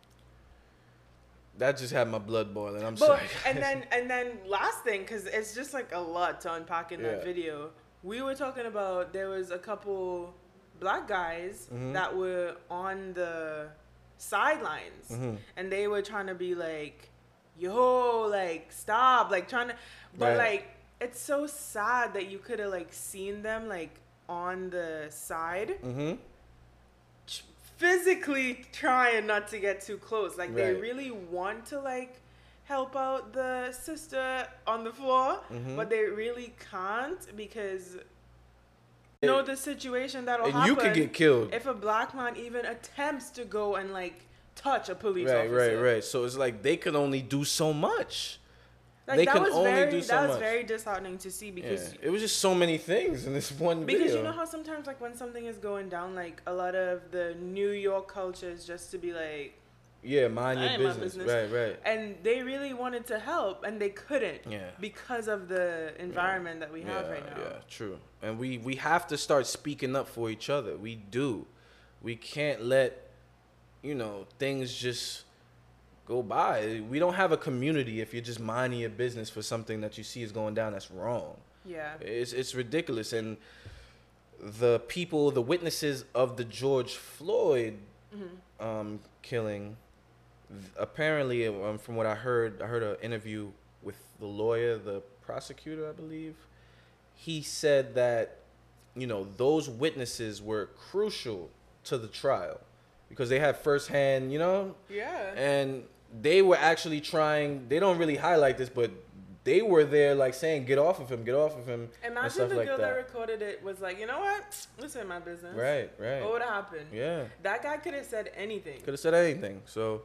[SPEAKER 1] that just had my blood boiling. I'm
[SPEAKER 2] but,
[SPEAKER 1] sorry.
[SPEAKER 2] And then and then last thing, because it's just like a lot to unpack in
[SPEAKER 1] yeah.
[SPEAKER 2] that video. We were talking about there was a couple black guys
[SPEAKER 1] mm-hmm.
[SPEAKER 2] that were on the sidelines,
[SPEAKER 1] mm-hmm.
[SPEAKER 2] and they were trying to be like, yo, like, stop, like, trying to, but,
[SPEAKER 1] right.
[SPEAKER 2] like, it's so sad that you could have, like, seen them, like, on the side,
[SPEAKER 1] mm-hmm.
[SPEAKER 2] physically trying not to get too close. Like,
[SPEAKER 1] right.
[SPEAKER 2] they really want to, like, help out the sister on the floor,
[SPEAKER 1] mm-hmm.
[SPEAKER 2] but they really can't because know the situation that'll
[SPEAKER 1] and
[SPEAKER 2] happen.
[SPEAKER 1] you could get killed.
[SPEAKER 2] If a black man even attempts to go and like touch a police
[SPEAKER 1] Right,
[SPEAKER 2] officer.
[SPEAKER 1] right, right. So it's like they can only do so much.
[SPEAKER 2] Like
[SPEAKER 1] They
[SPEAKER 2] that
[SPEAKER 1] can
[SPEAKER 2] was
[SPEAKER 1] only
[SPEAKER 2] very
[SPEAKER 1] do so
[SPEAKER 2] that was
[SPEAKER 1] much.
[SPEAKER 2] very disheartening to see because
[SPEAKER 1] Yeah. It was just so many things in this one
[SPEAKER 2] because
[SPEAKER 1] video.
[SPEAKER 2] you know how sometimes like when something is going down, like a lot of the New York culture is just to be like,
[SPEAKER 1] Yeah, mind your
[SPEAKER 2] I ain't my
[SPEAKER 1] business.
[SPEAKER 2] business.
[SPEAKER 1] Right, right.
[SPEAKER 2] and they really wanted to help and they couldn't
[SPEAKER 1] Yeah.
[SPEAKER 2] because of the environment that we have
[SPEAKER 1] yeah,
[SPEAKER 2] right now.
[SPEAKER 1] Yeah, true. And we we have to start speaking up for each other. We do. We can't let, you know, things just go by. We don't have a community if you're just minding your business for something that you see is going down that's wrong.
[SPEAKER 2] Yeah.
[SPEAKER 1] It's it's ridiculous. And the people, the witnesses of the George Floyd
[SPEAKER 2] Mm-hmm.
[SPEAKER 1] um, killing, th- apparently, um, from what I heard, I heard an interview with the lawyer, the prosecutor, I believe. He said that, you know, those witnesses were crucial to the trial because they had firsthand, you know,
[SPEAKER 2] Yeah.
[SPEAKER 1] and they were actually trying. They don't really highlight this, but they were there, like saying, "Get off of him, get off of him," and
[SPEAKER 2] Imagine
[SPEAKER 1] stuff
[SPEAKER 2] the
[SPEAKER 1] like
[SPEAKER 2] girl that.
[SPEAKER 1] that.
[SPEAKER 2] recorded it was like, you know what? This ain't my business.
[SPEAKER 1] Right, right.
[SPEAKER 2] What would have happened?
[SPEAKER 1] Yeah,
[SPEAKER 2] That guy could have said anything.
[SPEAKER 1] could have said anything. So,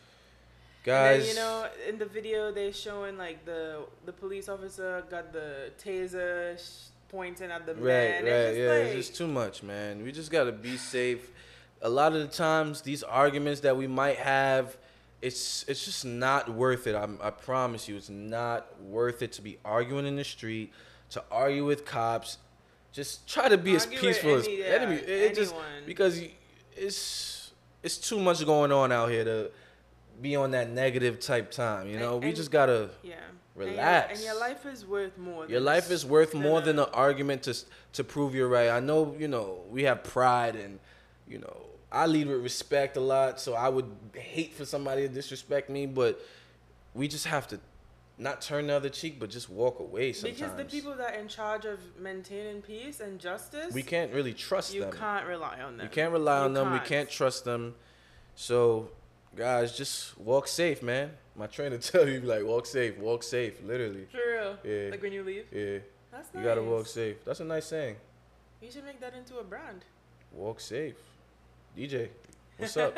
[SPEAKER 2] And
[SPEAKER 1] guys,
[SPEAKER 2] then, you know, in the video they showing like the the police officer got the taser sh- pointing at the
[SPEAKER 1] right,
[SPEAKER 2] man.
[SPEAKER 1] right,
[SPEAKER 2] It's just
[SPEAKER 1] yeah,
[SPEAKER 2] like,
[SPEAKER 1] it's just too much, man. We just gotta be safe. A lot of the times, these arguments that we might have, it's it's just not worth it. I'm, I promise you, it's not worth it to be arguing in the street, to argue with cops. Just try to be as
[SPEAKER 2] Argue with
[SPEAKER 1] peaceful as
[SPEAKER 2] any- yeah,
[SPEAKER 1] enemy. It just
[SPEAKER 2] anyone.
[SPEAKER 1] because you- it's it's too much going on out here to be on that negative type time. You know,
[SPEAKER 2] And-
[SPEAKER 1] we
[SPEAKER 2] and-
[SPEAKER 1] just gotta.
[SPEAKER 2] yeah.
[SPEAKER 1] Relax.
[SPEAKER 2] And your, and your life is worth more.
[SPEAKER 1] Your
[SPEAKER 2] than
[SPEAKER 1] life
[SPEAKER 2] this-
[SPEAKER 1] is worth more than
[SPEAKER 2] a-
[SPEAKER 1] an argument to s- to prove you're right. I know, you know, we have pride and, you know, I lead with respect a lot, so I would hate for somebody to disrespect me, but we just have to not turn the other cheek, but just walk away sometimes.
[SPEAKER 2] Because the people that are in charge of maintaining peace and justice,
[SPEAKER 1] we can't really trust
[SPEAKER 2] you
[SPEAKER 1] them.
[SPEAKER 2] can't rely on them.
[SPEAKER 1] You can't rely on
[SPEAKER 2] You
[SPEAKER 1] them. We
[SPEAKER 2] can't.
[SPEAKER 1] can't trust them. So, guys, just walk safe, man. My trainer tell you, like, walk safe, walk safe, literally.
[SPEAKER 2] For real.
[SPEAKER 1] Yeah.
[SPEAKER 2] Like when you leave.
[SPEAKER 1] Yeah,
[SPEAKER 2] That's
[SPEAKER 1] you
[SPEAKER 2] nice.
[SPEAKER 1] gotta walk safe. That's a nice saying.
[SPEAKER 2] You should make that into a brand.
[SPEAKER 1] Walk safe. D J, what's up?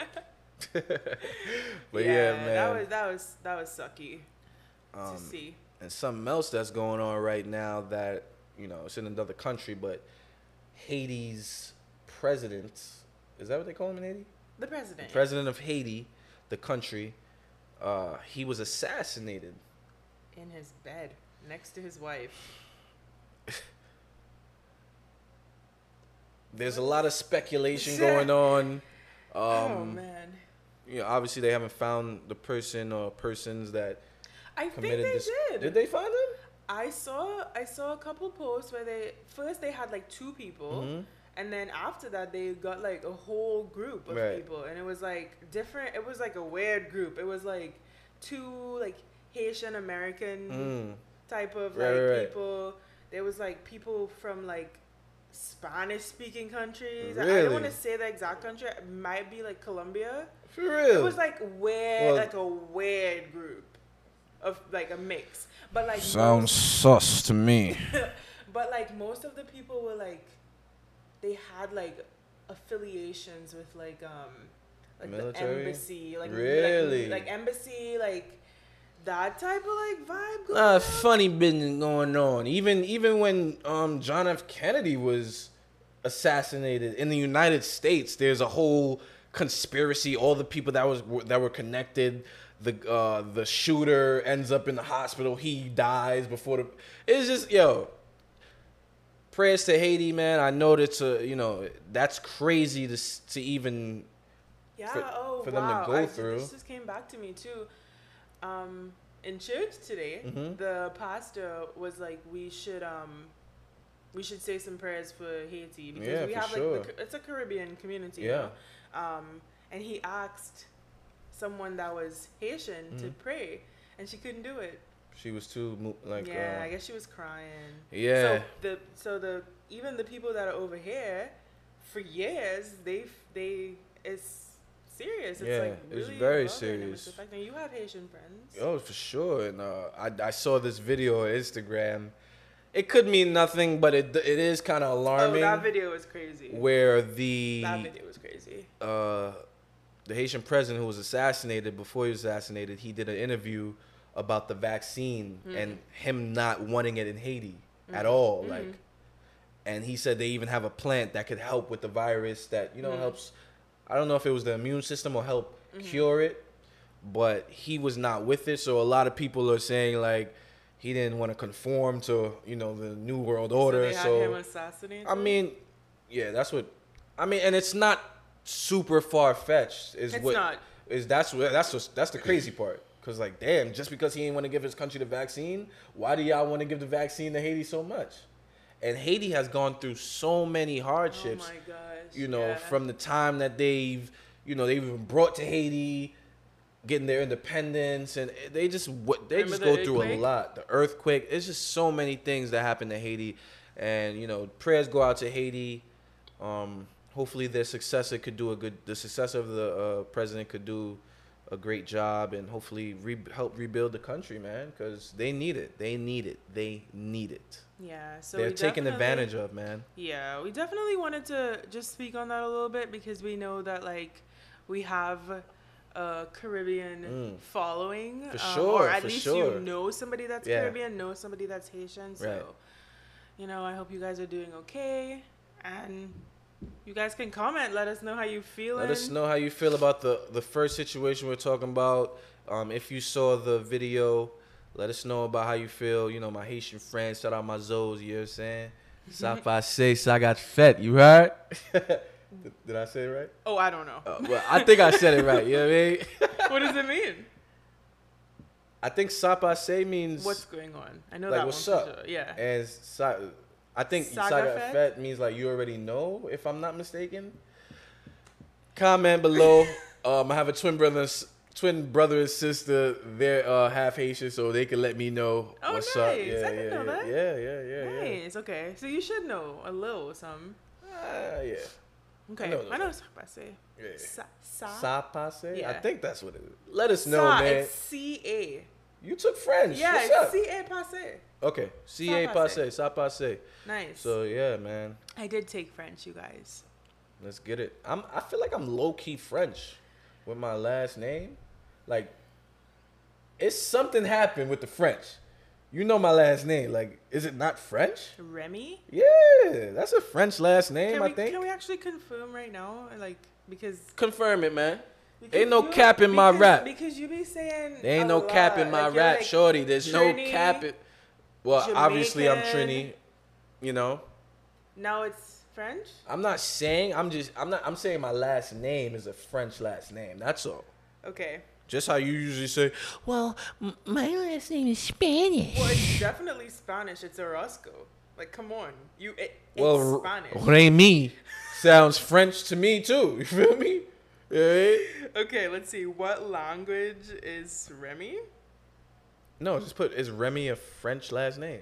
[SPEAKER 1] But yeah, man.
[SPEAKER 2] That was that was that was sucky
[SPEAKER 1] um,
[SPEAKER 2] to see.
[SPEAKER 1] And something else that's going on right now that, you know, it's in another country, but Haiti's president, is that what they call him in Haiti?
[SPEAKER 2] The president.
[SPEAKER 1] The president of Haiti, the country, uh, he was assassinated.
[SPEAKER 2] In his bed next to his wife.
[SPEAKER 1] There's a lot of speculation going on. Um,
[SPEAKER 2] oh man.
[SPEAKER 1] You know, obviously they haven't found the person or persons that
[SPEAKER 2] I think
[SPEAKER 1] committed
[SPEAKER 2] they
[SPEAKER 1] this.
[SPEAKER 2] did.
[SPEAKER 1] Did they find him?
[SPEAKER 2] I saw I saw a couple posts where they first they had like two people,
[SPEAKER 1] Mhm.
[SPEAKER 2] and then after that they got like a whole group of
[SPEAKER 1] Right.
[SPEAKER 2] people, and it was like different. It was like a weird group. It was like two like Haitian American
[SPEAKER 1] Mm.
[SPEAKER 2] type of
[SPEAKER 1] Right,
[SPEAKER 2] like
[SPEAKER 1] right, right.
[SPEAKER 2] people. There was like people from like Spanish speaking countries. I- I
[SPEAKER 1] Really?
[SPEAKER 2] don't want to say the exact country. It might be like Colombia.
[SPEAKER 1] For real?
[SPEAKER 2] It was like weird,
[SPEAKER 1] Well-
[SPEAKER 2] like a weird group of like a mix. But like
[SPEAKER 1] Sounds sus to me.
[SPEAKER 2] but like most of the people were like they had like affiliations with like um like
[SPEAKER 1] Military?
[SPEAKER 2] the embassy like
[SPEAKER 1] Really?
[SPEAKER 2] like, like embassy like that type of like vibe going
[SPEAKER 1] Uh,
[SPEAKER 2] on.
[SPEAKER 1] funny business going on. Even even when um, John F. Kennedy was assassinated in the United States, there's a whole conspiracy. All the people that was that were connected. The uh, the shooter ends up in the hospital. He dies before the. It's just yo. Prayers to Haiti, man. I know that's a you know that's crazy to s- to even
[SPEAKER 2] yeah
[SPEAKER 1] for-
[SPEAKER 2] oh
[SPEAKER 1] for them to
[SPEAKER 2] wow
[SPEAKER 1] go
[SPEAKER 2] I ju-
[SPEAKER 1] through.
[SPEAKER 2] this just came back to me too. Um in church today
[SPEAKER 1] Mhm.
[SPEAKER 2] the pastor was like we should um we should say some prayers for Haiti because
[SPEAKER 1] Yeah,
[SPEAKER 2] we
[SPEAKER 1] for
[SPEAKER 2] have
[SPEAKER 1] sure.
[SPEAKER 2] like the, it's a Caribbean community
[SPEAKER 1] Yeah.
[SPEAKER 2] you know? um and he asked someone that was Haitian to
[SPEAKER 1] Mhm.
[SPEAKER 2] pray and she couldn't do it.
[SPEAKER 1] she was too mo- like
[SPEAKER 2] yeah,
[SPEAKER 1] uh,
[SPEAKER 2] I guess she was crying.
[SPEAKER 1] yeah.
[SPEAKER 2] So the so the even the people that are over here, for years they've they it's serious. It's
[SPEAKER 1] Yeah,
[SPEAKER 2] like
[SPEAKER 1] it's
[SPEAKER 2] really
[SPEAKER 1] very
[SPEAKER 2] bothering them. It's
[SPEAKER 1] serious.
[SPEAKER 2] affecting- You have Haitian friends.
[SPEAKER 1] Oh, for sure. And uh, I, I saw this video on Instagram. it could mean nothing, but it it is kind of
[SPEAKER 2] Oh,
[SPEAKER 1] alarming.
[SPEAKER 2] that video was crazy.
[SPEAKER 1] Where the
[SPEAKER 2] That video was crazy.
[SPEAKER 1] uh, the Haitian president who was assassinated, before he was assassinated, he did an interview about the vaccine
[SPEAKER 2] Mm.
[SPEAKER 1] and him not wanting it in Haiti
[SPEAKER 2] Mm.
[SPEAKER 1] at all.
[SPEAKER 2] Mm.
[SPEAKER 1] Like, and he said they even have a plant that could help with the virus that, you know,
[SPEAKER 2] Mm.
[SPEAKER 1] helps. I don't know if it was the immune system or help
[SPEAKER 2] Mhm.
[SPEAKER 1] cure it, but he was not with it. So a lot of people are saying like he didn't want to conform to, you know, the new world order.
[SPEAKER 2] So they had
[SPEAKER 1] So,
[SPEAKER 2] him assassinated.
[SPEAKER 1] I mean, yeah, that's what I mean, and it's not super far fetched. Is
[SPEAKER 2] It's
[SPEAKER 1] what
[SPEAKER 2] not.
[SPEAKER 1] is that's what that's what, that's the crazy part. Cause like, damn, just because he didn't want to give his country the vaccine, why do y'all want to give the vaccine to Haiti so much? And Haiti has gone through so many hardships.
[SPEAKER 2] Oh my gosh.
[SPEAKER 1] You know,
[SPEAKER 2] yeah.
[SPEAKER 1] from the time that they've, you know, they've been brought to Haiti, getting their independence, and they just what they
[SPEAKER 2] Remember
[SPEAKER 1] just go
[SPEAKER 2] the
[SPEAKER 1] through a
[SPEAKER 2] earthquake?
[SPEAKER 1] lot. The earthquake. It's just so many things that happen to Haiti, and you know, prayers go out to Haiti. Um, hopefully, their successor could do a good. The successor of the uh, president could do a great job, and hopefully re- help rebuild the country, man, because they need it. They need it. They need it.
[SPEAKER 2] Yeah. So
[SPEAKER 1] They're
[SPEAKER 2] we
[SPEAKER 1] taken
[SPEAKER 2] definitely-
[SPEAKER 1] advantage of, man.
[SPEAKER 2] Yeah, we definitely wanted to just speak on that a little bit because we know that like we have a Caribbean
[SPEAKER 1] Mm.
[SPEAKER 2] following,
[SPEAKER 1] For
[SPEAKER 2] um,
[SPEAKER 1] sure,
[SPEAKER 2] or at
[SPEAKER 1] for
[SPEAKER 2] least
[SPEAKER 1] sure.
[SPEAKER 2] you know somebody that's
[SPEAKER 1] Yeah.
[SPEAKER 2] Caribbean, know somebody that's Haitian. So,
[SPEAKER 1] Right.
[SPEAKER 2] you know, I hope you guys are doing okay, and you guys can comment. Let us know how you feeling.
[SPEAKER 1] Let us know how you feel about the, the first situation we're talking about. Um, if you saw the video, let us know about how you feel. You know, my Haitian friends, shout out my Zoes, you know what I'm saying? Ça passe, ça got fat, you heard? did, did I say it right?
[SPEAKER 2] Oh, I don't know.
[SPEAKER 1] Uh, well, I think I said it right, you know what I mean?
[SPEAKER 2] What does it mean?
[SPEAKER 1] I think ça passe means,
[SPEAKER 2] What's going on? I know
[SPEAKER 1] like,
[SPEAKER 2] that
[SPEAKER 1] what's
[SPEAKER 2] one
[SPEAKER 1] up?
[SPEAKER 2] for sure. Yeah.
[SPEAKER 1] and sa- I think ça
[SPEAKER 2] Saga
[SPEAKER 1] got
[SPEAKER 2] fat?
[SPEAKER 1] fat means like you already know, if I'm not mistaken. Comment below. um, I have a twin brother, twin brother and sister. They're uh, half Haitian, so they can let me know
[SPEAKER 2] Oh,
[SPEAKER 1] what's
[SPEAKER 2] nice.
[SPEAKER 1] up.
[SPEAKER 2] I
[SPEAKER 1] Yeah,
[SPEAKER 2] didn't
[SPEAKER 1] yeah,
[SPEAKER 2] know
[SPEAKER 1] yeah,
[SPEAKER 2] that.
[SPEAKER 1] yeah, yeah, yeah, yeah.
[SPEAKER 2] Nice. Okay. So you should know a little something.
[SPEAKER 1] Ah, yeah.
[SPEAKER 2] Okay.
[SPEAKER 1] know
[SPEAKER 2] I know
[SPEAKER 1] those.
[SPEAKER 2] it's passe.
[SPEAKER 1] Yeah.
[SPEAKER 2] Sa, sa.
[SPEAKER 1] Ça passe? I
[SPEAKER 2] Yeah.
[SPEAKER 1] think that's what it is. Let us know,
[SPEAKER 2] Sa,
[SPEAKER 1] man.
[SPEAKER 2] It's C A.
[SPEAKER 1] You took French.
[SPEAKER 2] Yeah,
[SPEAKER 1] What's
[SPEAKER 2] it's
[SPEAKER 1] up?
[SPEAKER 2] C A passe.
[SPEAKER 1] Okay. C A
[SPEAKER 2] Ça
[SPEAKER 1] passe.
[SPEAKER 2] passe.
[SPEAKER 1] Ça passe.
[SPEAKER 2] Nice.
[SPEAKER 1] So yeah, man.
[SPEAKER 2] I did take French, you guys.
[SPEAKER 1] Let's get it. I'm. I feel like I'm low key French with my last name. Like, it's something happened with the French. You know my last name. Like, is it not French?
[SPEAKER 2] Remy?
[SPEAKER 1] Yeah, that's a French last name.
[SPEAKER 2] Can
[SPEAKER 1] I
[SPEAKER 2] we,
[SPEAKER 1] think.
[SPEAKER 2] can we actually confirm right now? Like, because.
[SPEAKER 1] Confirm it, man.
[SPEAKER 2] because
[SPEAKER 1] Ain't no
[SPEAKER 2] you-
[SPEAKER 1] cap in my
[SPEAKER 2] because-
[SPEAKER 1] rap.
[SPEAKER 2] Because you be saying.
[SPEAKER 1] There ain't
[SPEAKER 2] a
[SPEAKER 1] no cap in
[SPEAKER 2] lot.
[SPEAKER 1] my
[SPEAKER 2] Like, you're
[SPEAKER 1] rap,
[SPEAKER 2] like
[SPEAKER 1] shorty. There's
[SPEAKER 2] Trini,
[SPEAKER 1] no cap. In, well, obviously I'm
[SPEAKER 2] Jamaican.
[SPEAKER 1] Trini. You know,
[SPEAKER 2] Now it's French?
[SPEAKER 1] I'm not saying. I'm just. I'm not. I'm saying my last name is a French last name. That's all.
[SPEAKER 2] Okay.
[SPEAKER 1] Just how you usually say. Well, m- my last name is Spanish.
[SPEAKER 2] Well, it's definitely Spanish. It's Orozco. Like, come on. You. It, it's
[SPEAKER 1] Well,
[SPEAKER 2] Spanish.
[SPEAKER 1] Remy sounds French to me too. You feel me? Yeah.
[SPEAKER 2] Okay, let's see. What language is Remy?
[SPEAKER 1] No, just put. Is Remy a French last name?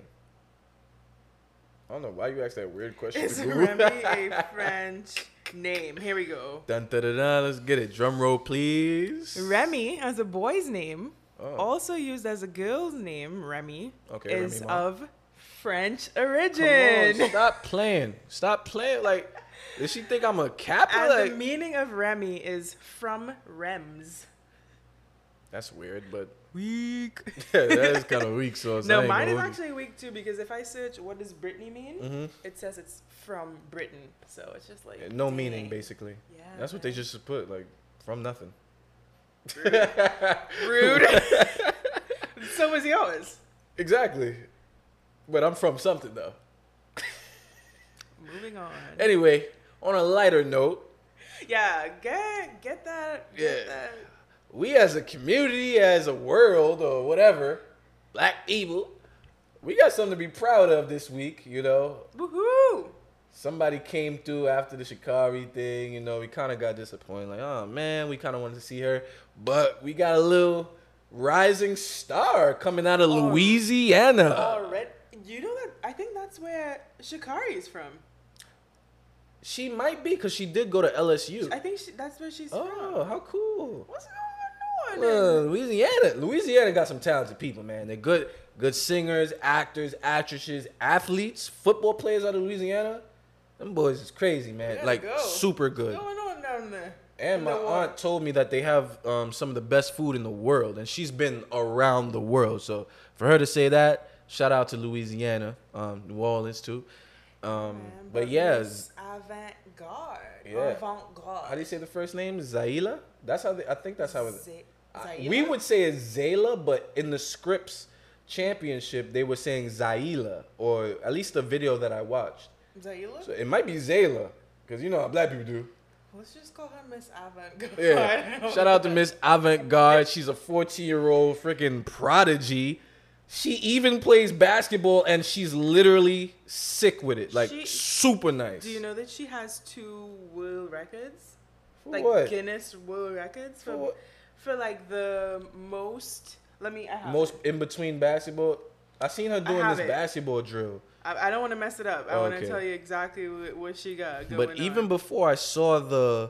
[SPEAKER 1] I don't know why you asked that weird question.
[SPEAKER 2] Is
[SPEAKER 1] to Google.
[SPEAKER 2] Remy a French name? Here we go.
[SPEAKER 1] Dun, da, da, da, let's get it. Drum roll, please.
[SPEAKER 2] Remy, as a boy's name,
[SPEAKER 1] Oh.
[SPEAKER 2] also used as a girl's name, Remy,
[SPEAKER 1] Okay,
[SPEAKER 2] is
[SPEAKER 1] Remy Ma.
[SPEAKER 2] of French
[SPEAKER 1] Come
[SPEAKER 2] origin.
[SPEAKER 1] on, stop playing. Stop playing. Like, does she think I'm a capper?
[SPEAKER 2] And
[SPEAKER 1] Like,
[SPEAKER 2] the meaning of Remy is from Rems.
[SPEAKER 1] that's weird, but
[SPEAKER 2] Weak.
[SPEAKER 1] yeah, that is kind of weak. So
[SPEAKER 2] No, mine is actually weak too because if I search what does Britney mean,
[SPEAKER 1] hmm
[SPEAKER 2] it says it's from Britain. So it's just like
[SPEAKER 1] no
[SPEAKER 2] dang.
[SPEAKER 1] meaning, basically.
[SPEAKER 2] Yeah.
[SPEAKER 1] That's what they
[SPEAKER 2] man.
[SPEAKER 1] just put, like, from nothing.
[SPEAKER 2] Rude. So was yours.
[SPEAKER 1] Exactly. But I'm from something though.
[SPEAKER 2] Moving on.
[SPEAKER 1] Anyway, on a lighter note,
[SPEAKER 2] Yeah, get get that. Get
[SPEAKER 1] Yeah.
[SPEAKER 2] that.
[SPEAKER 1] we as a community, as a world, or whatever, black people, we got something to be proud of this week, you know.
[SPEAKER 2] Woohoo!
[SPEAKER 1] Somebody came through after the Shikari thing, you know, we kind of got disappointed. Like, oh, man, we kind of wanted to see her. But we got a little rising star coming out of
[SPEAKER 2] Oh.
[SPEAKER 1] Louisiana.
[SPEAKER 2] Already, you know that I think that's where Shikari is from.
[SPEAKER 1] She might be, because she did go to L S U.
[SPEAKER 2] I think she, that's where she's
[SPEAKER 1] Oh,
[SPEAKER 2] from.
[SPEAKER 1] how cool.
[SPEAKER 2] What's going on?
[SPEAKER 1] Well, Louisiana. Louisiana got some talented people, man. They're good. good singers, actors, actresses, athletes, football players out of Louisiana. Them boys is crazy, man.
[SPEAKER 2] gotta
[SPEAKER 1] Like
[SPEAKER 2] go.
[SPEAKER 1] super good.
[SPEAKER 2] What's going on down there?
[SPEAKER 1] And
[SPEAKER 2] In
[SPEAKER 1] my
[SPEAKER 2] the water?
[SPEAKER 1] aunt told me that they have um, some of the best food in the world, and she's been around the world. So for her to say that, shout out to Louisiana, um, New Orleans too. Um,
[SPEAKER 2] Man,
[SPEAKER 1] but yeah,
[SPEAKER 2] Miss avant-garde.
[SPEAKER 1] Yeah.
[SPEAKER 2] Avant-garde.
[SPEAKER 1] how do you say the first name? Zaila? That's how they, I think that's how it.
[SPEAKER 2] Z-
[SPEAKER 1] I-
[SPEAKER 2] Zaila?
[SPEAKER 1] we would say it's Zayla, but in the Scripps Championship, they were saying Zaila, or at least the video that I watched.
[SPEAKER 2] Zaila?
[SPEAKER 1] So it might be Zayla, because you know how black people do.
[SPEAKER 2] Let's just call her Miss Avant-garde.
[SPEAKER 1] Yeah. Shout out to Miss Avant-Garde. She's a fourteen-year-old freaking prodigy. She even plays basketball, and she's literally sick with it. Like,
[SPEAKER 2] She-
[SPEAKER 1] super nice.
[SPEAKER 2] Do you know that she has two world records?
[SPEAKER 1] For
[SPEAKER 2] like
[SPEAKER 1] what?
[SPEAKER 2] Guinness World Records for
[SPEAKER 1] For what?
[SPEAKER 2] for like the most. Let me. I have
[SPEAKER 1] Most
[SPEAKER 2] it.
[SPEAKER 1] in between basketball. I seen her doing
[SPEAKER 2] have
[SPEAKER 1] this
[SPEAKER 2] it.
[SPEAKER 1] basketball drill.
[SPEAKER 2] I, I don't want to mess it up. I want
[SPEAKER 1] Okay.
[SPEAKER 2] to tell you exactly what, what she got going
[SPEAKER 1] But even
[SPEAKER 2] on.
[SPEAKER 1] before I saw the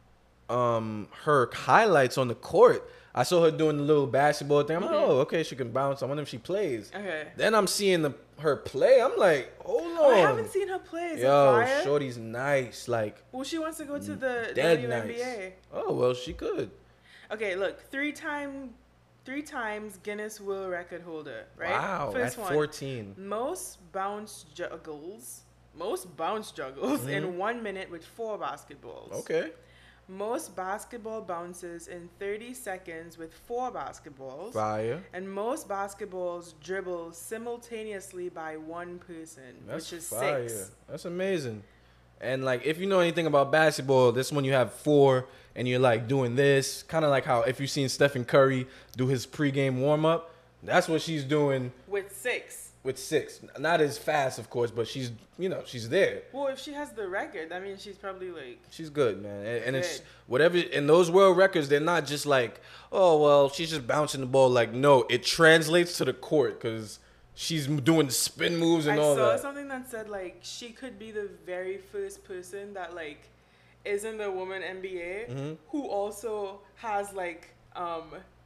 [SPEAKER 1] um her highlights on the court, I saw her doing the little basketball thing. I'm like,
[SPEAKER 2] Mhm.
[SPEAKER 1] oh, okay, she can bounce. I wonder if she plays.
[SPEAKER 2] Okay.
[SPEAKER 1] Then I'm seeing the her play. I'm like, hold on.
[SPEAKER 2] Oh, I haven't seen her play. Is it
[SPEAKER 1] Yo,
[SPEAKER 2] fire?
[SPEAKER 1] Shorty's nice. Like,
[SPEAKER 2] Well, she wants to go to the
[SPEAKER 1] dead
[SPEAKER 2] W N B A.
[SPEAKER 1] nice. Oh, well, she could.
[SPEAKER 2] Okay, look, three time, three times Guinness World Record holder, right?
[SPEAKER 1] Wow,
[SPEAKER 2] First
[SPEAKER 1] at
[SPEAKER 2] one,
[SPEAKER 1] fourteen.
[SPEAKER 2] most bounce juggles, most bounce juggles
[SPEAKER 1] Mhm.
[SPEAKER 2] in one minute with four basketballs.
[SPEAKER 1] Okay.
[SPEAKER 2] Most basketball bounces in thirty seconds with four basketballs.
[SPEAKER 1] Fire.
[SPEAKER 2] And most basketballs dribble simultaneously by one person,
[SPEAKER 1] That's
[SPEAKER 2] which is
[SPEAKER 1] fire.
[SPEAKER 2] six.
[SPEAKER 1] That's amazing. And like, if you know anything about basketball, this one you have four, and you're like doing this, kind of like how if you've seen Stephen Curry do his pregame warm up, that's what she's doing
[SPEAKER 2] With six.
[SPEAKER 1] with six. Not as fast, of course, but she's you know she's there.
[SPEAKER 2] Well, if she has the record, I mean, she's probably like.
[SPEAKER 1] She's good, man. And, and it's
[SPEAKER 2] Good.
[SPEAKER 1] whatever. And those world records, they're not just like, oh well, she's just bouncing the ball. Like, no, it translates to the court because she's doing spin moves and
[SPEAKER 2] I
[SPEAKER 1] all
[SPEAKER 2] saw
[SPEAKER 1] that.
[SPEAKER 2] something that said like she could be the very first person that like is in the women N B A
[SPEAKER 1] Mhm.
[SPEAKER 2] who also has like um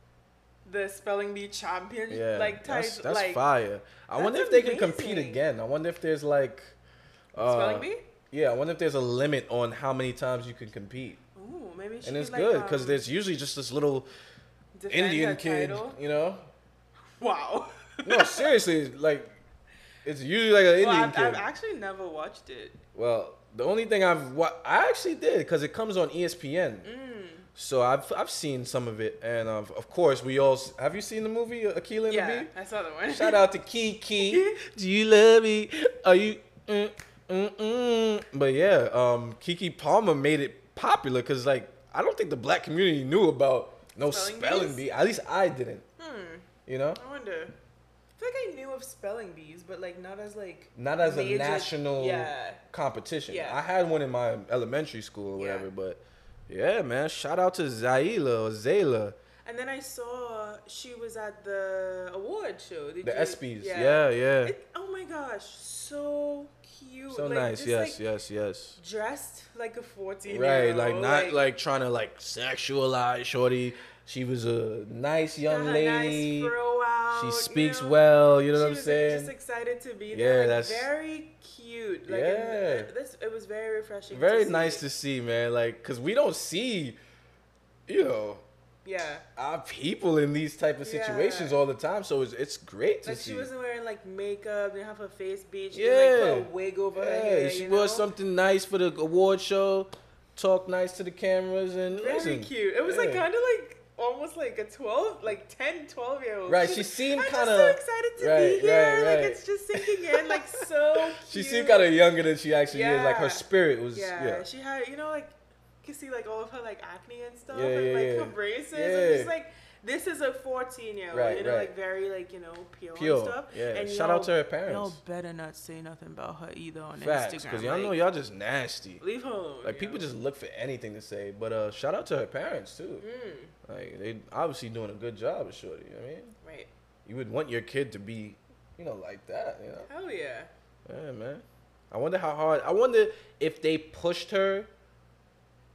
[SPEAKER 2] the spelling bee champion
[SPEAKER 1] Yeah,
[SPEAKER 2] like type
[SPEAKER 1] that's, that's
[SPEAKER 2] like
[SPEAKER 1] fire. I
[SPEAKER 2] that's
[SPEAKER 1] wonder if they can compete
[SPEAKER 2] amazing.
[SPEAKER 1] again. I wonder if there's like, uh,
[SPEAKER 2] spelling bee.
[SPEAKER 1] yeah, I wonder if there's a limit on how many times you can compete.
[SPEAKER 2] Ooh, maybe she
[SPEAKER 1] And it's
[SPEAKER 2] could,
[SPEAKER 1] good
[SPEAKER 2] like,
[SPEAKER 1] because
[SPEAKER 2] um,
[SPEAKER 1] there's usually just this little
[SPEAKER 2] defend
[SPEAKER 1] Indian
[SPEAKER 2] her
[SPEAKER 1] kid,
[SPEAKER 2] title.
[SPEAKER 1] you know.
[SPEAKER 2] Wow.
[SPEAKER 1] No, seriously, like it's usually like an Indian
[SPEAKER 2] well, I've,
[SPEAKER 1] kid.
[SPEAKER 2] I've actually never watched it.
[SPEAKER 1] Well, the only thing I've wa- I actually did because it comes on E S P N.
[SPEAKER 2] Mm.
[SPEAKER 1] So I've I've seen some of it, and uh, of course we all s- have you seen the movie uh, Akilah and
[SPEAKER 2] Yeah,
[SPEAKER 1] the Bee?
[SPEAKER 2] I saw the one.
[SPEAKER 1] Shout out to Kiki. Do you love me? Are you? Mm, mm, mm. But yeah, um, Kiki Palmer made it popular because like I don't think the black community knew about no
[SPEAKER 2] Spelling
[SPEAKER 1] spelling,
[SPEAKER 2] bees?
[SPEAKER 1] bee. At least I didn't.
[SPEAKER 2] Hmm.
[SPEAKER 1] You know,
[SPEAKER 2] I wonder. I feel like I knew of spelling bees, but like not as like
[SPEAKER 1] not as a
[SPEAKER 2] major-
[SPEAKER 1] national
[SPEAKER 2] Yeah.
[SPEAKER 1] competition.
[SPEAKER 2] Yeah.
[SPEAKER 1] I had one in my elementary school or
[SPEAKER 2] Yeah.
[SPEAKER 1] whatever, but yeah, man. Shout out to Zaila or Zayla,
[SPEAKER 2] And then I saw she was at the award show. Did
[SPEAKER 1] the
[SPEAKER 2] you-
[SPEAKER 1] ESPYS. Yeah, yeah.
[SPEAKER 2] It, oh my gosh, so cute.
[SPEAKER 1] So
[SPEAKER 2] Like,
[SPEAKER 1] nice.
[SPEAKER 2] just,
[SPEAKER 1] Yes,
[SPEAKER 2] like,
[SPEAKER 1] yes, yes.
[SPEAKER 2] Dressed like a fourteen.
[SPEAKER 1] Right, like not like, trying to like sexualize Shorty. She was a nice young lady.
[SPEAKER 2] Nice throw out,
[SPEAKER 1] She
[SPEAKER 2] you
[SPEAKER 1] speaks
[SPEAKER 2] know?
[SPEAKER 1] well. You know
[SPEAKER 2] She
[SPEAKER 1] what I'm
[SPEAKER 2] was
[SPEAKER 1] saying?
[SPEAKER 2] just excited to be
[SPEAKER 1] Yeah,
[SPEAKER 2] there. Like,
[SPEAKER 1] that's-
[SPEAKER 2] very cute. Like,
[SPEAKER 1] Yeah.
[SPEAKER 2] and this it was very refreshing.
[SPEAKER 1] Very
[SPEAKER 2] to
[SPEAKER 1] nice
[SPEAKER 2] see.
[SPEAKER 1] to see, man. Like, cause we don't see, you know,
[SPEAKER 2] Yeah.
[SPEAKER 1] our people in these type of situations
[SPEAKER 2] Yeah.
[SPEAKER 1] all the time. So it's it's great to
[SPEAKER 2] Like
[SPEAKER 1] see.
[SPEAKER 2] she wasn't wearing like makeup, didn't have her face beat. She
[SPEAKER 1] Yeah.
[SPEAKER 2] yeah. like put a wig over her
[SPEAKER 1] Yeah,
[SPEAKER 2] hair.
[SPEAKER 1] she
[SPEAKER 2] you
[SPEAKER 1] wore
[SPEAKER 2] know?
[SPEAKER 1] something nice for the award show. Talk nice to the cameras and
[SPEAKER 2] Very
[SPEAKER 1] listen.
[SPEAKER 2] cute. It was like
[SPEAKER 1] Yeah.
[SPEAKER 2] kind of like almost like a twelve, like ten, twelve year old.
[SPEAKER 1] Right,
[SPEAKER 2] She's
[SPEAKER 1] she
[SPEAKER 2] like,
[SPEAKER 1] seemed
[SPEAKER 2] I'm
[SPEAKER 1] kinda-
[SPEAKER 2] just so excited to
[SPEAKER 1] right,
[SPEAKER 2] be here.
[SPEAKER 1] right,
[SPEAKER 2] Like
[SPEAKER 1] right.
[SPEAKER 2] it's just sinking in, like so cute.
[SPEAKER 1] She seemed kind of younger than she actually is. Like her
[SPEAKER 2] Yeah.
[SPEAKER 1] spirit was.
[SPEAKER 2] Yeah,
[SPEAKER 1] Yeah.
[SPEAKER 2] she had, you know, like you can see like all of her like acne and stuff,
[SPEAKER 1] Yeah,
[SPEAKER 2] and
[SPEAKER 1] yeah,
[SPEAKER 2] like
[SPEAKER 1] yeah.
[SPEAKER 2] her braces.
[SPEAKER 1] Yeah.
[SPEAKER 2] And just like this is a fourteen year old,
[SPEAKER 1] Right,
[SPEAKER 2] you know,
[SPEAKER 1] right.
[SPEAKER 2] like very like you know pure,
[SPEAKER 1] Pure.
[SPEAKER 2] and stuff.
[SPEAKER 1] Yeah.
[SPEAKER 2] And
[SPEAKER 1] Shout
[SPEAKER 2] y'all-
[SPEAKER 1] out to her parents.
[SPEAKER 2] Y'all better not say nothing about her either on
[SPEAKER 1] Facts,
[SPEAKER 2] Instagram.
[SPEAKER 1] because y'all
[SPEAKER 2] like,
[SPEAKER 1] know y'all just nasty.
[SPEAKER 2] leave her alone.
[SPEAKER 1] Like
[SPEAKER 2] you
[SPEAKER 1] people
[SPEAKER 2] know?
[SPEAKER 1] just look for anything to say. But uh, shout out to her parents too.
[SPEAKER 2] Mm,
[SPEAKER 1] Like they obviously doing a good job of Shorty. You know what I mean,
[SPEAKER 2] right.
[SPEAKER 1] you would want your kid to be, you know, like that. You know.
[SPEAKER 2] Hell yeah.
[SPEAKER 1] Yeah, man. I wonder how hard. I wonder if they pushed her.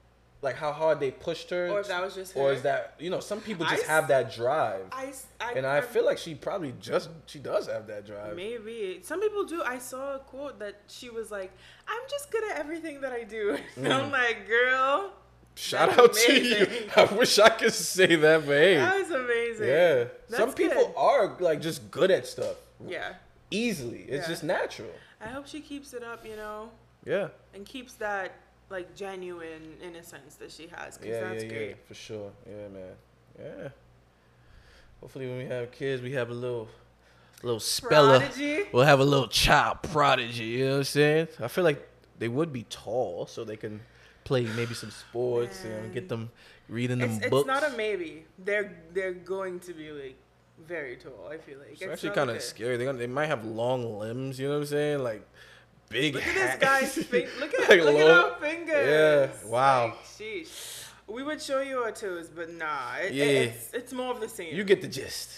[SPEAKER 1] like how hard they pushed her,
[SPEAKER 2] Or if that was just her.
[SPEAKER 1] or is that, you know, some people just
[SPEAKER 2] I
[SPEAKER 1] have
[SPEAKER 2] s-
[SPEAKER 1] that drive,
[SPEAKER 2] I, s- I,
[SPEAKER 1] and I
[SPEAKER 2] I-
[SPEAKER 1] feel like she probably just she does have that drive.
[SPEAKER 2] Maybe. Some people do. I saw a quote that she was like, I'm just good at everything that I do. And I'm like, girl.
[SPEAKER 1] Shout
[SPEAKER 2] that's
[SPEAKER 1] out to you.
[SPEAKER 2] amazing.
[SPEAKER 1] I wish I could say that, but hey,
[SPEAKER 2] That was amazing.
[SPEAKER 1] yeah.
[SPEAKER 2] That's
[SPEAKER 1] Some people
[SPEAKER 2] good.
[SPEAKER 1] are like just good at stuff
[SPEAKER 2] Yeah.
[SPEAKER 1] easily. It's
[SPEAKER 2] Yeah.
[SPEAKER 1] just natural.
[SPEAKER 2] I hope she keeps it up, you know,
[SPEAKER 1] Yeah.
[SPEAKER 2] and keeps that like genuine innocence that she has. Cause
[SPEAKER 1] Yeah,
[SPEAKER 2] that's
[SPEAKER 1] yeah,
[SPEAKER 2] great.
[SPEAKER 1] yeah, for sure. Yeah, man. Yeah. Hopefully, when we have kids, we have a little, little speller.
[SPEAKER 2] Prodigy.
[SPEAKER 1] We'll have a little child prodigy. You know what I'm saying? I feel like they would be tall, so they can play maybe some sports and
[SPEAKER 2] Man.
[SPEAKER 1] get them reading them
[SPEAKER 2] It's,
[SPEAKER 1] books.
[SPEAKER 2] it's not a maybe. They're they're going to be like very tall. I feel like
[SPEAKER 1] It's
[SPEAKER 2] It's
[SPEAKER 1] actually
[SPEAKER 2] not
[SPEAKER 1] kind of
[SPEAKER 2] like a-
[SPEAKER 1] scary. They gonna, they might have long limbs. You know what I'm saying? Like big.
[SPEAKER 2] Look at this
[SPEAKER 1] hat-
[SPEAKER 2] guy's fin- look at
[SPEAKER 1] Like
[SPEAKER 2] look at
[SPEAKER 1] long-
[SPEAKER 2] our fingers.
[SPEAKER 1] Yeah, wow.
[SPEAKER 2] Like, sheesh. We would show you our toes, but nah. It,
[SPEAKER 1] Yeah.
[SPEAKER 2] It's it's more of the same.
[SPEAKER 1] You get the gist.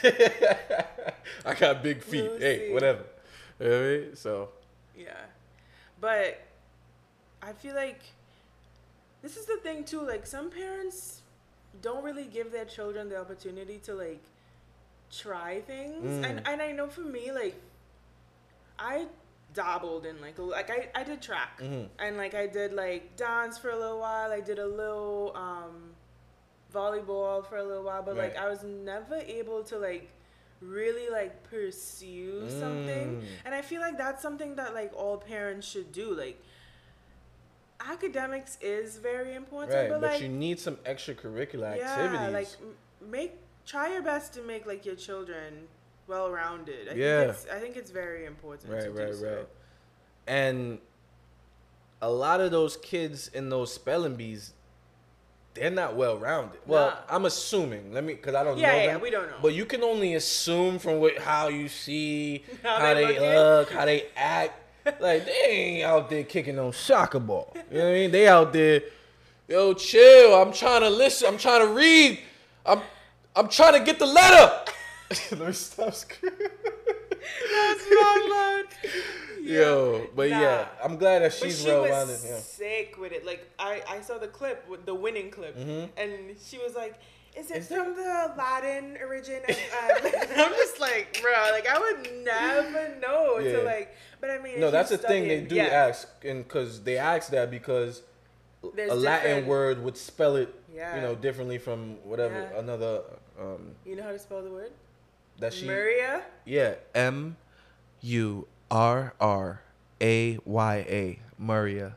[SPEAKER 1] I got big feet.
[SPEAKER 2] We'll
[SPEAKER 1] hey,
[SPEAKER 2] see.
[SPEAKER 1] whatever. You know what I mean? So
[SPEAKER 2] Yeah. But I feel like this is the thing too, like some parents don't really give their children the opportunity to like try things.
[SPEAKER 1] Mm.
[SPEAKER 2] And and I know for me, like I dabbled in like a- like I, I did track.
[SPEAKER 1] Mhm.
[SPEAKER 2] And like I did like dance for a little while. I did a little um volleyball for a little while, but like
[SPEAKER 1] Right.
[SPEAKER 2] I was never able to like really like pursue something.
[SPEAKER 1] Mm.
[SPEAKER 2] And I feel like that's something that like all parents should do. Like academics is very important,
[SPEAKER 1] right,
[SPEAKER 2] but,
[SPEAKER 1] but
[SPEAKER 2] like
[SPEAKER 1] you need some extracurricular
[SPEAKER 2] yeah,
[SPEAKER 1] activities.
[SPEAKER 2] like m- make try your best to make like your children well rounded. I
[SPEAKER 1] Yeah.
[SPEAKER 2] think it's I think it's very important
[SPEAKER 1] Right,
[SPEAKER 2] to
[SPEAKER 1] right,
[SPEAKER 2] do so.
[SPEAKER 1] right. And a lot of those kids in those spelling bees, they're not well rounded. Well,
[SPEAKER 2] Nah.
[SPEAKER 1] I'm assuming. Let me, because I don't
[SPEAKER 2] Yeah,
[SPEAKER 1] know
[SPEAKER 2] yeah,
[SPEAKER 1] them.
[SPEAKER 2] we don't know.
[SPEAKER 1] But you can only assume from what, how you see,
[SPEAKER 2] How
[SPEAKER 1] how,
[SPEAKER 2] they
[SPEAKER 1] they,
[SPEAKER 2] looking.
[SPEAKER 1] look, how they act. Like, they ain't out there kicking no soccer ball. You know what I mean? They out there, yo, chill. I'm trying to listen. I'm trying to read. I'm I'm trying to get the letter. Let me stop screaming.
[SPEAKER 2] That's wrong, Lord.
[SPEAKER 1] Yo, but
[SPEAKER 2] Nah.
[SPEAKER 1] yeah, I'm glad that
[SPEAKER 2] But
[SPEAKER 1] she's
[SPEAKER 2] she
[SPEAKER 1] well
[SPEAKER 2] was
[SPEAKER 1] rounded. Yeah.
[SPEAKER 2] sick with it. Like I, I saw the clip, with the winning clip,
[SPEAKER 1] Mhm.
[SPEAKER 2] and she was like, "Is it
[SPEAKER 1] Is
[SPEAKER 2] from the Latin origin?" Of, um, and I'm just like, bro, like I would never know
[SPEAKER 1] Yeah.
[SPEAKER 2] to like. But I mean,
[SPEAKER 1] No,
[SPEAKER 2] if
[SPEAKER 1] that's
[SPEAKER 2] you
[SPEAKER 1] the thing they
[SPEAKER 2] studied-
[SPEAKER 1] do
[SPEAKER 2] yeah.
[SPEAKER 1] ask, and because they ask that because
[SPEAKER 2] There's
[SPEAKER 1] a Latin
[SPEAKER 2] different-
[SPEAKER 1] word would spell it,
[SPEAKER 2] Yeah.
[SPEAKER 1] you know, differently from whatever
[SPEAKER 2] Yeah.
[SPEAKER 1] another um
[SPEAKER 2] You know how to spell the word?
[SPEAKER 1] that she.
[SPEAKER 2] Maria.
[SPEAKER 1] Yeah, M U R R A Y A, Maria.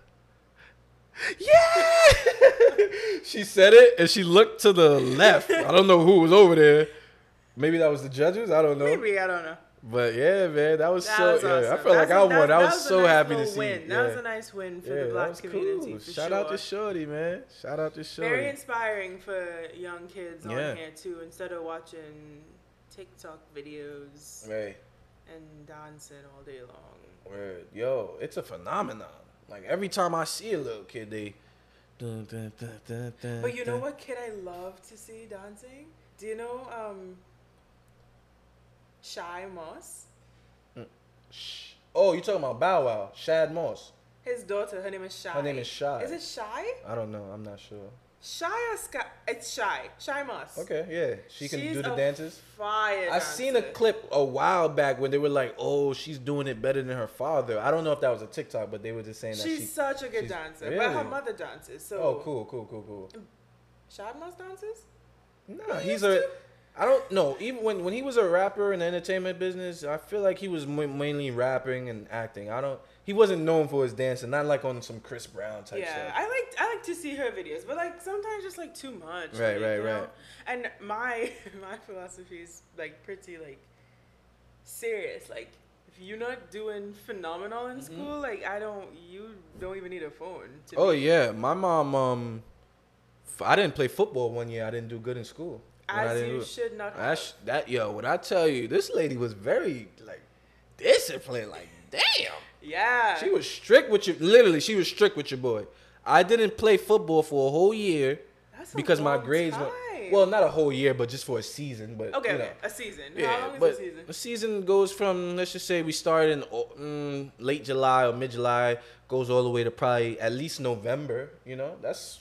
[SPEAKER 1] Yeah! She said it and she looked to the left. I don't know who was over there. Maybe that was the judges. I don't know.
[SPEAKER 2] Maybe I don't know.
[SPEAKER 1] But yeah, man, that was
[SPEAKER 2] That
[SPEAKER 1] so.
[SPEAKER 2] was
[SPEAKER 1] yeah, I
[SPEAKER 2] awesome.
[SPEAKER 1] felt like
[SPEAKER 2] That's
[SPEAKER 1] I
[SPEAKER 2] a-
[SPEAKER 1] won.
[SPEAKER 2] that-
[SPEAKER 1] I
[SPEAKER 2] that
[SPEAKER 1] was
[SPEAKER 2] a
[SPEAKER 1] so
[SPEAKER 2] nice
[SPEAKER 1] happy to
[SPEAKER 2] little
[SPEAKER 1] see.
[SPEAKER 2] win.
[SPEAKER 1] Yeah.
[SPEAKER 2] That was a nice win for
[SPEAKER 1] Yeah,
[SPEAKER 2] the
[SPEAKER 1] that
[SPEAKER 2] black
[SPEAKER 1] was
[SPEAKER 2] community.
[SPEAKER 1] cool.
[SPEAKER 2] For
[SPEAKER 1] Shout
[SPEAKER 2] sure.
[SPEAKER 1] out to Shorty, man. Shout out to Shorty.
[SPEAKER 2] Very inspiring for young kids
[SPEAKER 1] Yeah.
[SPEAKER 2] on here too. Instead of watching TikTok videos
[SPEAKER 1] Right.
[SPEAKER 2] and dancing all day long.
[SPEAKER 1] Word. Yo, it's a phenomenon. Like every time I see a little kid, they. Dun, dun, dun, dun, dun,
[SPEAKER 2] But you know
[SPEAKER 1] dun.
[SPEAKER 2] what kid I love to see dancing? Do you know um Shy Moss?
[SPEAKER 1] Shh. Oh, you talking about Bow Wow, Shad Moss?
[SPEAKER 2] His daughter, her name is Shy.
[SPEAKER 1] Her name is Shy.
[SPEAKER 2] Is it Shy?
[SPEAKER 1] I don't know. I'm not sure.
[SPEAKER 2] Shy or Sky? It's Shy. Shy Moss.
[SPEAKER 1] Okay, yeah, she can
[SPEAKER 2] She's
[SPEAKER 1] do the
[SPEAKER 2] a
[SPEAKER 1] dances.
[SPEAKER 2] Fire.
[SPEAKER 1] I seen a
[SPEAKER 2] dancer.
[SPEAKER 1] clip a while back when they were like, "Oh, she's doing it better than her father." I don't know if that was a TikTok, but they were just saying that
[SPEAKER 2] She's
[SPEAKER 1] she.
[SPEAKER 2] such a good
[SPEAKER 1] she's-
[SPEAKER 2] dancer. But
[SPEAKER 1] Really?
[SPEAKER 2] her mother dances. So
[SPEAKER 1] Oh, cool, cool, cool, cool.
[SPEAKER 2] Shy Moss dances?
[SPEAKER 1] Nah,
[SPEAKER 2] He
[SPEAKER 1] he's
[SPEAKER 2] used
[SPEAKER 1] a.
[SPEAKER 2] to.
[SPEAKER 1] I don't know. Even when, when he was a rapper in the entertainment business, I feel like he was ma- mainly rapping and acting. I don't. He wasn't known for his dancing, not like on some Chris Brown type
[SPEAKER 2] Yeah,
[SPEAKER 1] stuff.
[SPEAKER 2] I like I like to see her videos, but like sometimes just like too much.
[SPEAKER 1] Right,
[SPEAKER 2] like,
[SPEAKER 1] right,
[SPEAKER 2] you know?
[SPEAKER 1] right.
[SPEAKER 2] And my my philosophy is like pretty like serious. Like if you're not doing phenomenal in school, like I don't, you don't even need a phone. To
[SPEAKER 1] Mm-hmm. Oh
[SPEAKER 2] be-
[SPEAKER 1] yeah, my mom. Um, f- I didn't play football one year. I didn't do good in school. When I
[SPEAKER 2] as
[SPEAKER 1] didn't
[SPEAKER 2] you
[SPEAKER 1] do it.
[SPEAKER 2] should not.
[SPEAKER 1] I
[SPEAKER 2] Have.
[SPEAKER 1] sh- that yo, when I tell you, this lady was very like disciplined. Like damn,
[SPEAKER 2] Yeah.
[SPEAKER 1] she was strict with you. Literally, she was strict with your boy. I didn't play football for a whole year
[SPEAKER 2] That's a
[SPEAKER 1] because my
[SPEAKER 2] long
[SPEAKER 1] grades
[SPEAKER 2] time.
[SPEAKER 1] went. Well, not a whole year, but just for a season. But
[SPEAKER 2] Okay,
[SPEAKER 1] you know.
[SPEAKER 2] okay, a season.
[SPEAKER 1] Yeah,
[SPEAKER 2] How long is
[SPEAKER 1] but
[SPEAKER 2] a season?
[SPEAKER 1] the season goes from, let's just say we started in oh, mm, late July or mid July, goes all the way to probably at least November. You know, that's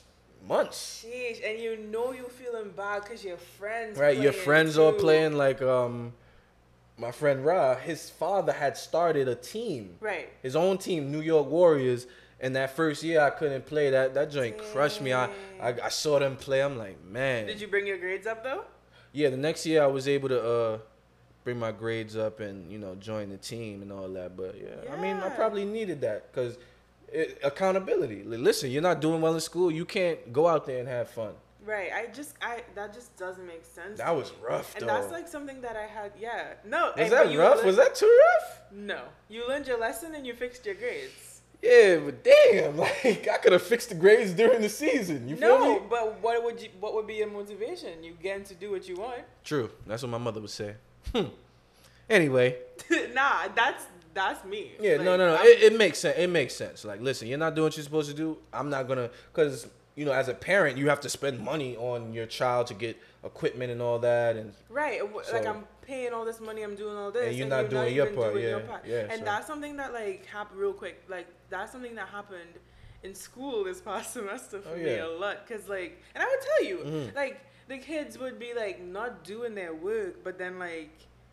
[SPEAKER 1] months.
[SPEAKER 2] Sheesh, and you know you feeling bad because your friends.
[SPEAKER 1] Right, your
[SPEAKER 2] playing
[SPEAKER 1] friends
[SPEAKER 2] too.
[SPEAKER 1] are playing like um, my friend Ra. His father had started a team,
[SPEAKER 2] Right.
[SPEAKER 1] his own team, New York Warriors. And that first year I couldn't play. That that joint crushed me. I, I I saw them play. I'm like, man.
[SPEAKER 2] Did you bring your grades up though?
[SPEAKER 1] Yeah, the next year I was able to uh bring my grades up and you know join the team and all that. But yeah, yeah. I mean I probably needed that because accountability. Listen, you're not doing well in school. You can't go out there and have fun.
[SPEAKER 2] Right. I just I that just doesn't make sense.
[SPEAKER 1] That was rough
[SPEAKER 2] and
[SPEAKER 1] though.
[SPEAKER 2] And that's like something that I had. Yeah. No.
[SPEAKER 1] Was
[SPEAKER 2] and,
[SPEAKER 1] that rough? Was that too rough?
[SPEAKER 2] No. You learned your lesson and you fixed your grades.
[SPEAKER 1] Yeah, but damn, like I could have fixed the grades during the season. You feel
[SPEAKER 2] no,
[SPEAKER 1] me?
[SPEAKER 2] but what would you? What would be your motivation? You getting to do what you want.
[SPEAKER 1] True. That's what my mother would say. Hmm. Anyway.
[SPEAKER 2] nah, that's that's me.
[SPEAKER 1] Yeah,
[SPEAKER 2] like,
[SPEAKER 1] no, no, no. It, it makes sense. It makes sense. Like, listen, you're not doing what you're supposed to do. I'm not gonna, cause you know, as a parent, you have to spend money on your child to get equipment and all that, and
[SPEAKER 2] right.
[SPEAKER 1] So,
[SPEAKER 2] like I'm paying all this money, I'm doing all this,
[SPEAKER 1] and you're
[SPEAKER 2] and
[SPEAKER 1] not
[SPEAKER 2] you're
[SPEAKER 1] doing
[SPEAKER 2] not
[SPEAKER 1] your
[SPEAKER 2] even
[SPEAKER 1] part.
[SPEAKER 2] doing
[SPEAKER 1] Yeah,
[SPEAKER 2] your part.
[SPEAKER 1] yeah.
[SPEAKER 2] And
[SPEAKER 1] so.
[SPEAKER 2] that's something that like happened real quick. Like that's something that happened in school this past semester for
[SPEAKER 1] Oh,
[SPEAKER 2] me
[SPEAKER 1] yeah.
[SPEAKER 2] a lot. Cause like, and I would tell you,
[SPEAKER 1] Mhm.
[SPEAKER 2] like the kids would be like not doing their work, but then like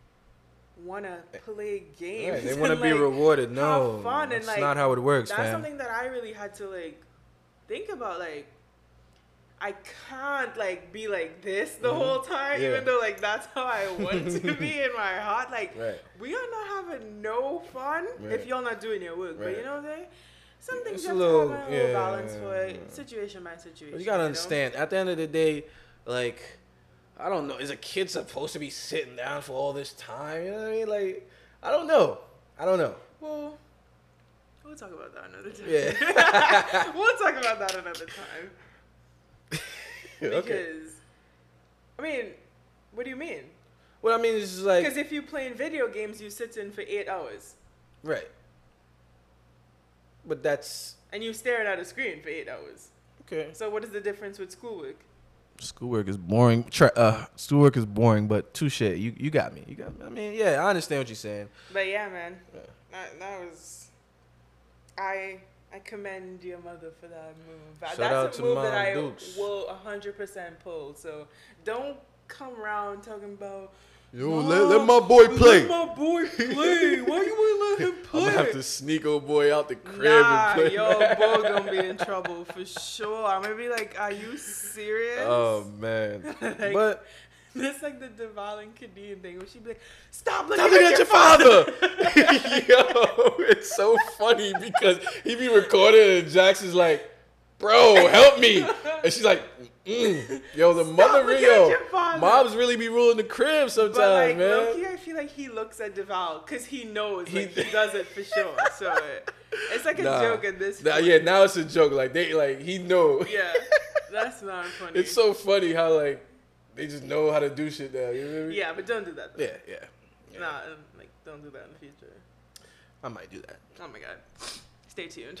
[SPEAKER 2] wanna play games.
[SPEAKER 1] Right, they want to
[SPEAKER 2] and,
[SPEAKER 1] be
[SPEAKER 2] like,
[SPEAKER 1] rewarded. No,
[SPEAKER 2] have fun
[SPEAKER 1] that's
[SPEAKER 2] and like
[SPEAKER 1] not how it works,
[SPEAKER 2] that's
[SPEAKER 1] fam.
[SPEAKER 2] something that I really had to like think about. Like I can't like be like this the
[SPEAKER 1] Mhm.
[SPEAKER 2] whole time,
[SPEAKER 1] Yeah.
[SPEAKER 2] even though like that's how I want to be in my heart. Like
[SPEAKER 1] Right.
[SPEAKER 2] we are not having no fun
[SPEAKER 1] Right.
[SPEAKER 2] if you're not doing your work. But
[SPEAKER 1] Right.
[SPEAKER 2] you know what I'm saying? Some things
[SPEAKER 1] It's
[SPEAKER 2] you
[SPEAKER 1] a
[SPEAKER 2] have
[SPEAKER 1] little-
[SPEAKER 2] to have a little
[SPEAKER 1] yeah.
[SPEAKER 2] balance for it, situation by situation.
[SPEAKER 1] But you gotta
[SPEAKER 2] know?
[SPEAKER 1] understand. At the end of the day, like I don't know, is a kid supposed to be sitting down for all this time? You know what I mean? Like I don't know. I don't know.
[SPEAKER 2] Well, we'll talk about that another time.
[SPEAKER 1] Yeah.
[SPEAKER 2] We'll talk about that another time. Because,
[SPEAKER 1] Okay.
[SPEAKER 2] I mean, what do you mean?
[SPEAKER 1] Well, I mean, it's just like
[SPEAKER 2] Because if you're playing video games, you sit in for eight hours.
[SPEAKER 1] right. But that's
[SPEAKER 2] And you staring at a screen for eight hours.
[SPEAKER 1] okay.
[SPEAKER 2] So what is the difference with schoolwork?
[SPEAKER 1] Schoolwork is boring. Try, uh, schoolwork is boring, but touche. You you got me. You got me. I mean, yeah, I understand what you're saying.
[SPEAKER 2] But yeah, man,
[SPEAKER 1] Yeah.
[SPEAKER 2] that, that was. I I commend your mother for that move.
[SPEAKER 1] Shout
[SPEAKER 2] That's
[SPEAKER 1] out
[SPEAKER 2] a
[SPEAKER 1] to
[SPEAKER 2] move
[SPEAKER 1] Mom
[SPEAKER 2] that I
[SPEAKER 1] Dukes.
[SPEAKER 2] will one hundred percent pull. So don't come around talking about.
[SPEAKER 1] Yo,
[SPEAKER 2] "Mom,
[SPEAKER 1] let, let my boy play.
[SPEAKER 2] Let my boy play. Why you ain't let him play?
[SPEAKER 1] I'm gonna have to sneak old boy out the crib
[SPEAKER 2] Nah,
[SPEAKER 1] and play.
[SPEAKER 2] yo, boy gonna be in trouble for sure. I'm gonna be like, are you serious?
[SPEAKER 1] Oh man.
[SPEAKER 2] Like,
[SPEAKER 1] But
[SPEAKER 2] this like the Deval and Kadeen thing where she'd be like, stop looking,
[SPEAKER 1] stop looking
[SPEAKER 2] at,
[SPEAKER 1] at
[SPEAKER 2] your
[SPEAKER 1] your father. Yo, it's so funny because he be recording and Jackson's like, bro, help me. And she's like, mm. Yo, the
[SPEAKER 2] Stop
[SPEAKER 1] mother
[SPEAKER 2] looking
[SPEAKER 1] Rio.
[SPEAKER 2] at your father.
[SPEAKER 1] Moms really be ruling the crib sometimes,
[SPEAKER 2] But like,
[SPEAKER 1] man.
[SPEAKER 2] low-key, I feel like he looks at Deval because he knows like, he,
[SPEAKER 1] He-
[SPEAKER 2] does it for sure. So it, it's like a
[SPEAKER 1] Nah.
[SPEAKER 2] joke at this
[SPEAKER 1] Nah,
[SPEAKER 2] point.
[SPEAKER 1] yeah, now it's a joke. Like they like he know.
[SPEAKER 2] Yeah, that's not funny.
[SPEAKER 1] It's so funny how like they just know how to do shit now. You know what I mean?
[SPEAKER 2] Yeah, but don't do that. Though.
[SPEAKER 1] Yeah, yeah. yeah.
[SPEAKER 2] Nah, um, like don't do that in the future.
[SPEAKER 1] I might do that.
[SPEAKER 2] Oh my god. Stay tuned.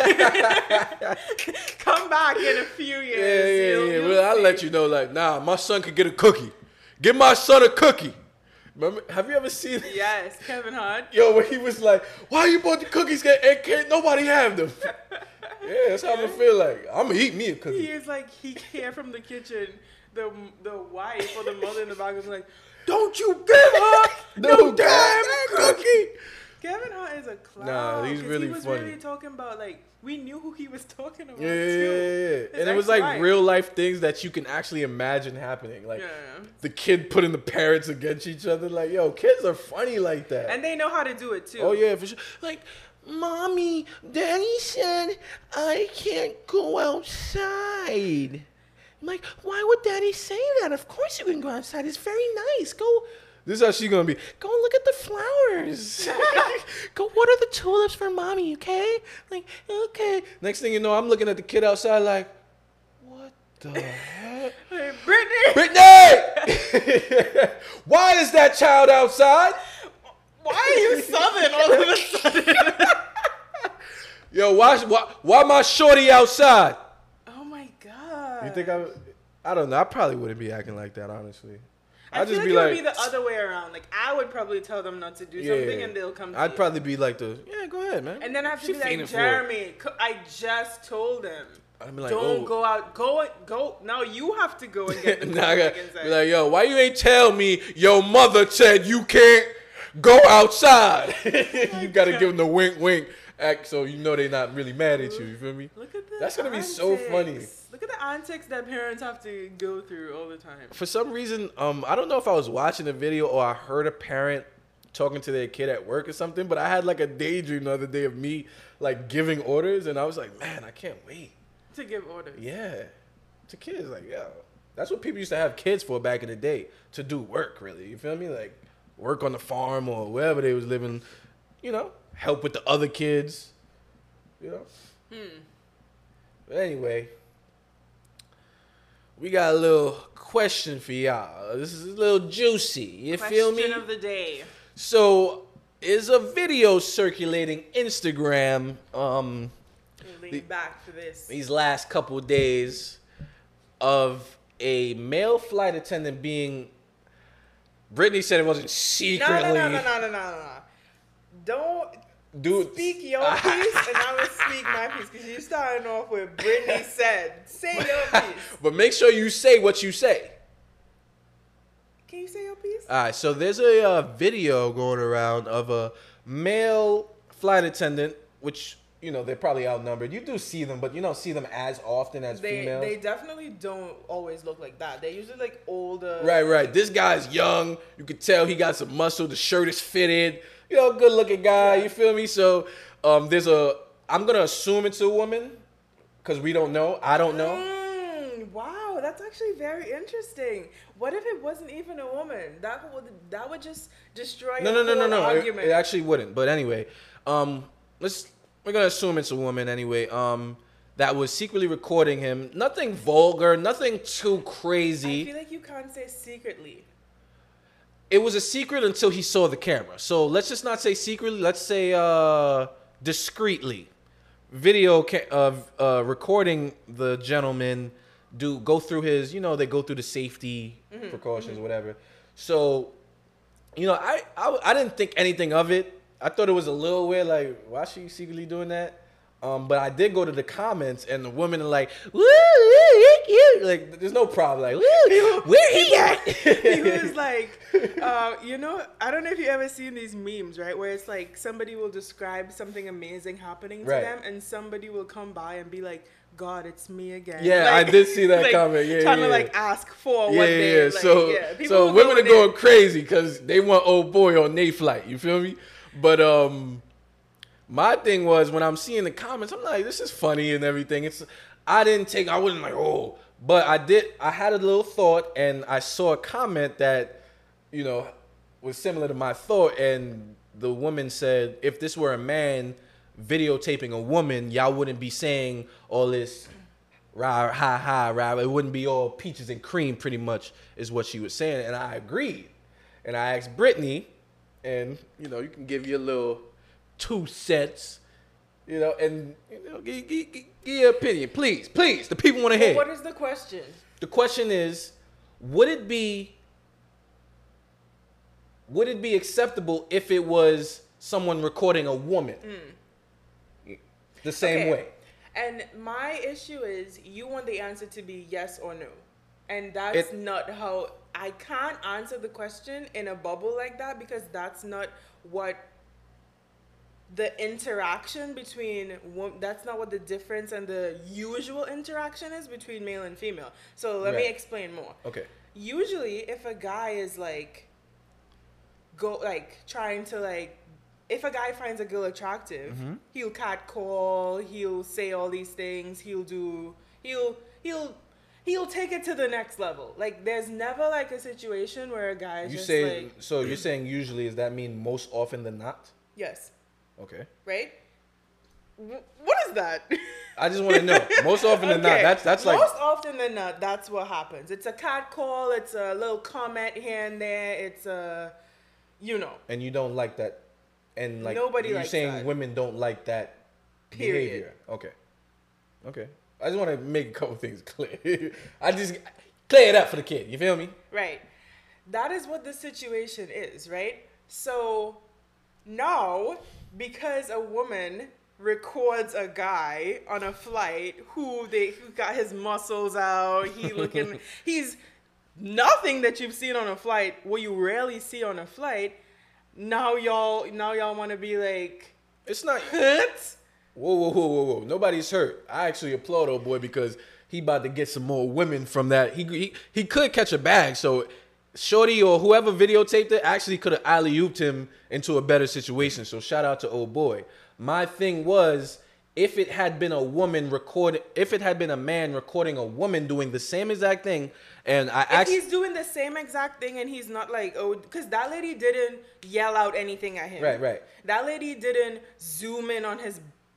[SPEAKER 2] Come back in a few years.
[SPEAKER 1] Yeah, yeah,
[SPEAKER 2] You'll-
[SPEAKER 1] yeah.
[SPEAKER 2] you'll
[SPEAKER 1] Well, I'll
[SPEAKER 2] see.
[SPEAKER 1] let you know. Like, nah, my son could get a cookie. Give my son a cookie. Remember? Have you ever seen?
[SPEAKER 2] Yes, Kevin Hart.
[SPEAKER 1] Yo, when he was like, "Why you bought the cookies? Can't, and can't nobody have them?" Yeah, that's how I feel like. I'm gonna eat me a
[SPEAKER 2] He
[SPEAKER 1] cookie.
[SPEAKER 2] is like he came from the kitchen. The the wife or the mother in the back was like, "Don't you give her no damn cookie." Kevin Hart is a clown.
[SPEAKER 1] Nah, he's
[SPEAKER 2] 'cause
[SPEAKER 1] really
[SPEAKER 2] he was
[SPEAKER 1] funny.
[SPEAKER 2] really talking about like we knew who he was talking about.
[SPEAKER 1] Yeah, yeah,
[SPEAKER 2] too.
[SPEAKER 1] yeah, yeah.
[SPEAKER 2] His
[SPEAKER 1] And it was like
[SPEAKER 2] ex-wife.
[SPEAKER 1] real life things that you can actually imagine happening. Like
[SPEAKER 2] Yeah.
[SPEAKER 1] the kid putting the parents against each other. Like, yo, kids are funny like that.
[SPEAKER 2] And they know how to do it too.
[SPEAKER 1] Oh yeah, for sure. Like, mommy, daddy said I can't go outside. I'm like, why would daddy say that? Of course you can go outside. It's very nice. Go. This is how she's gonna be. Go look at the flowers. Go water the tulips for mommy, okay? Like, okay. Next thing you know, I'm looking at the kid outside like, what the heck?
[SPEAKER 2] Hey, Brittany.
[SPEAKER 1] Brittany! Why is that child outside?
[SPEAKER 2] Why are you southern all of a sudden?
[SPEAKER 1] Yo, why, why, why my shorty outside?
[SPEAKER 2] Oh my god.
[SPEAKER 1] You think I? would- I don't know. I probably wouldn't be acting like that, honestly.
[SPEAKER 2] I
[SPEAKER 1] I'd
[SPEAKER 2] feel
[SPEAKER 1] just
[SPEAKER 2] like
[SPEAKER 1] be
[SPEAKER 2] it
[SPEAKER 1] like,
[SPEAKER 2] would be the other way around. Like I would probably tell them not to do
[SPEAKER 1] yeah,
[SPEAKER 2] something, and they'll come. To
[SPEAKER 1] I'd
[SPEAKER 2] you.
[SPEAKER 1] probably be like the, yeah, go ahead, man.
[SPEAKER 2] And then I have to
[SPEAKER 1] She
[SPEAKER 2] be like,
[SPEAKER 1] fiending for it.
[SPEAKER 2] Jeremy, c- I just told him.
[SPEAKER 1] I'm like,
[SPEAKER 2] Don't
[SPEAKER 1] oh.
[SPEAKER 2] go out. Go go. Now you have to go and get the
[SPEAKER 1] Nah, I got,
[SPEAKER 2] inside.
[SPEAKER 1] be like, yo, why you ain't tell me your mother said you can't go outside? You gotta give them the wink, wink act so you know they're not really mad at you. You feel me?
[SPEAKER 2] Look at the
[SPEAKER 1] That's gonna be
[SPEAKER 2] antics.
[SPEAKER 1] so funny.
[SPEAKER 2] Look at the antics that parents have to go through all the time.
[SPEAKER 1] For some reason, um, I don't know if I was watching a video or I heard a parent talking to their kid at work or something, but I had like a daydream the other day of me like giving orders, and I was like, man, I can't wait
[SPEAKER 2] To give orders.
[SPEAKER 1] Yeah, to kids, like, yo, that's what people used to have kids for back in the day, to do work, really. You feel me? Like, work on the farm or wherever they was living, you know, help with the other kids, you know.
[SPEAKER 2] Hmm.
[SPEAKER 1] But anyway, we got a little question for y'all. This is a little juicy. You
[SPEAKER 2] Question
[SPEAKER 1] feel me?
[SPEAKER 2] of the day.
[SPEAKER 1] So, is a video circulating Instagram, um,
[SPEAKER 2] Lean back for this.
[SPEAKER 1] these last couple of days of a male flight attendant being. Brittany said it wasn't secretly.
[SPEAKER 2] No, no, no, no, no, no, no, no. Don't
[SPEAKER 1] Dude,
[SPEAKER 2] speak your piece, and I'm gonna speak my piece because you starting off with Brittany said. Say your piece.
[SPEAKER 1] But make sure you say what you say.
[SPEAKER 2] Can you say your piece?
[SPEAKER 1] All right, so there's a uh, video going around of a male flight attendant, which, you know, they're probably outnumbered. You do see them, but you don't see them as often as
[SPEAKER 2] They
[SPEAKER 1] females.
[SPEAKER 2] they definitely don't always look like that. They're usually like older.
[SPEAKER 1] Right, right. This guy's young. You can tell he got some muscle. The shirt is fitted. You know, good looking guy.
[SPEAKER 2] Yeah.
[SPEAKER 1] You feel me? So um, there's a. I'm gonna assume it's a woman, cause we don't know. I don't know.
[SPEAKER 2] Mm, wow, that's actually very interesting. What if it wasn't even a woman? That would that would just destroy
[SPEAKER 1] No, no,
[SPEAKER 2] your
[SPEAKER 1] no, no,
[SPEAKER 2] whole
[SPEAKER 1] no. It,
[SPEAKER 2] argument.
[SPEAKER 1] it actually wouldn't. But anyway, um, let's. We're gonna assume it's a woman anyway. Um, that was secretly recording him. Nothing vulgar. Nothing too crazy.
[SPEAKER 2] I feel like you can't say secretly.
[SPEAKER 1] It was a secret until he saw the camera. So let's just not say secretly. Let's say uh, discreetly. Video ca- of uh, recording the gentleman do go through his, you know, they go through the safety
[SPEAKER 2] Mm-hmm.
[SPEAKER 1] precautions, whatever. So, you know, I, I I didn't think anything of it. I thought it was a little weird, like, why is she secretly doing that? Um, but I did go to the comments, and the women are like, woo, woo, like, there's no problem. Like, woo, where he at?
[SPEAKER 2] He was like, uh, you know, I don't know if you ever seen these memes, right? Where it's like somebody will describe something amazing happening to
[SPEAKER 1] Right.
[SPEAKER 2] them, and somebody will come by and be like, God, it's me again.
[SPEAKER 1] Yeah,
[SPEAKER 2] Like-
[SPEAKER 1] I did see that
[SPEAKER 2] like,
[SPEAKER 1] comment. Yeah,
[SPEAKER 2] trying
[SPEAKER 1] yeah.
[SPEAKER 2] to like ask for
[SPEAKER 1] Yeah,
[SPEAKER 2] what
[SPEAKER 1] yeah,
[SPEAKER 2] they
[SPEAKER 1] yeah.
[SPEAKER 2] like,
[SPEAKER 1] So,
[SPEAKER 2] yeah. People
[SPEAKER 1] so
[SPEAKER 2] will
[SPEAKER 1] women
[SPEAKER 2] go
[SPEAKER 1] are going
[SPEAKER 2] there.
[SPEAKER 1] crazy because they want old boy on their flight. You feel me? But um, my thing was when I'm seeing the comments, I'm like, this is funny and everything. It's, I didn't take, I wasn't like, oh, but I did. I had a little thought, and I saw a comment that, you know, was similar to my thought, and the woman said, if this were a man videotaping a woman, y'all wouldn't be saying all this. Rah, ha, ha, rah. It wouldn't be all peaches and cream, pretty much, is what she was saying. And I agreed. And I asked Brittany, and, you know, you can give your little two cents, you know, and, you know, give, give, give your opinion. Please, please. The people want to hear.
[SPEAKER 2] Well, what is the question?
[SPEAKER 1] The question is, would it be, would it be acceptable if it was someone recording a woman? The same
[SPEAKER 2] Okay.
[SPEAKER 1] way.
[SPEAKER 2] And my issue is you want the answer to be yes or no. And that's
[SPEAKER 1] It-
[SPEAKER 2] not how I can't answer the question in a bubble like that because that's not what the interaction between wo- that's not what the difference and the usual interaction is between male and female. So let me
[SPEAKER 1] Right.
[SPEAKER 2] explain more.
[SPEAKER 1] Okay.
[SPEAKER 2] Usually if a guy is like go like trying to like if a guy finds a girl attractive,
[SPEAKER 1] Mm-hmm.
[SPEAKER 2] he'll catcall, he'll say all these things, he'll do he'll he'll he'll take it to the next level. Like there's never like a situation where a guy is
[SPEAKER 1] You
[SPEAKER 2] just
[SPEAKER 1] say,
[SPEAKER 2] like
[SPEAKER 1] so you're saying usually, does that mean most often than not?
[SPEAKER 2] yes,
[SPEAKER 1] Okay.
[SPEAKER 2] right? Wh- What is that?
[SPEAKER 1] I just want to know. Most often than not,
[SPEAKER 2] Okay.
[SPEAKER 1] that's that's like
[SPEAKER 2] most often than not, that's what happens. It's a cat call. It's a little comment here and there. It's a, you know,
[SPEAKER 1] and you don't like that, and like
[SPEAKER 2] Nobody
[SPEAKER 1] you're
[SPEAKER 2] likes
[SPEAKER 1] saying
[SPEAKER 2] that.
[SPEAKER 1] women don't like that
[SPEAKER 2] Period.
[SPEAKER 1] behavior. Okay, okay. I just want to make a couple things clear. I just clear it up for the kid. You feel me?
[SPEAKER 2] right. That is what the situation is, right? So now, because a woman records a guy on a flight who they who got his muscles out. He looking he's nothing that you've seen on a flight, what you rarely see on a flight. Now y'all now y'all want to be like,
[SPEAKER 1] it's not
[SPEAKER 2] hurt?
[SPEAKER 1] Whoa, whoa, whoa, whoa, whoa. Nobody's hurt. I actually applaud old boy because he about to get some more women from that. He he, he could catch a bag. So Shorty or whoever videotaped it actually could have alley-ooped him into a better situation. So shout out to old boy. My thing was, if it had been a woman recording, if it had been a man recording a woman doing the same exact thing, and I
[SPEAKER 2] if
[SPEAKER 1] actually,
[SPEAKER 2] he's doing the same exact thing and he's not like, oh, because that lady didn't yell out anything at him.
[SPEAKER 1] Right, right.
[SPEAKER 2] That lady didn't zoom in on his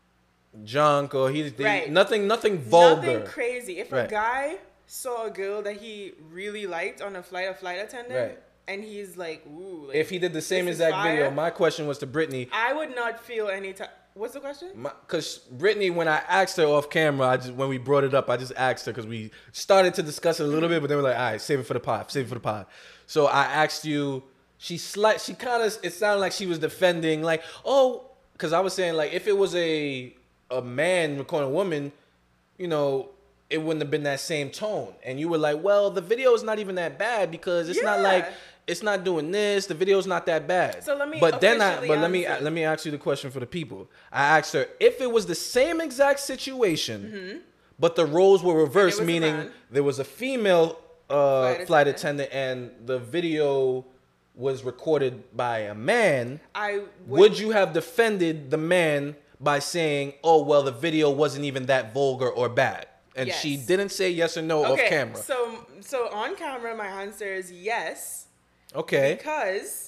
[SPEAKER 1] junk or he, they,
[SPEAKER 2] right.
[SPEAKER 1] nothing, nothing vulgar.
[SPEAKER 2] Nothing crazy. If
[SPEAKER 1] right.
[SPEAKER 2] a guy saw a girl that he really liked on a flight, a flight attendant,
[SPEAKER 1] right.
[SPEAKER 2] and he's like, ooh. Like,
[SPEAKER 1] if he did the same exact video, my question was to Brittany.
[SPEAKER 2] I would not feel any time. What's the question?
[SPEAKER 1] Because Brittany, when I asked her off camera, I just when we brought it up, I just asked her because we started to discuss it a little bit, but then we're like, all right, save it for the pod, save it for the pod. So I asked you, she slight, she kind of, it sounded like she was defending, like, oh, because I was saying, like, if it was a a man recording a woman, you know, it wouldn't have been that same tone. And you were like, well, the video is not even that bad because it's
[SPEAKER 2] yeah.
[SPEAKER 1] not like, it's not doing this. The video's not that bad.
[SPEAKER 2] So let me
[SPEAKER 1] But then I, but let me,
[SPEAKER 2] answer.
[SPEAKER 1] let me ask you the question for the people. I asked her if it was the same exact situation,
[SPEAKER 2] mm-hmm.
[SPEAKER 1] but the roles were reversed,
[SPEAKER 2] was
[SPEAKER 1] meaning there was a female uh,
[SPEAKER 2] flight,
[SPEAKER 1] flight
[SPEAKER 2] attendant.
[SPEAKER 1] attendant and the video was recorded by a man.
[SPEAKER 2] I
[SPEAKER 1] would, would you have defended the man by saying, oh, well, the video wasn't even that vulgar or bad? And
[SPEAKER 2] yes.
[SPEAKER 1] she didn't say yes or no
[SPEAKER 2] okay,
[SPEAKER 1] off camera.
[SPEAKER 2] So, so on camera, my answer is yes.
[SPEAKER 1] Okay.
[SPEAKER 2] Because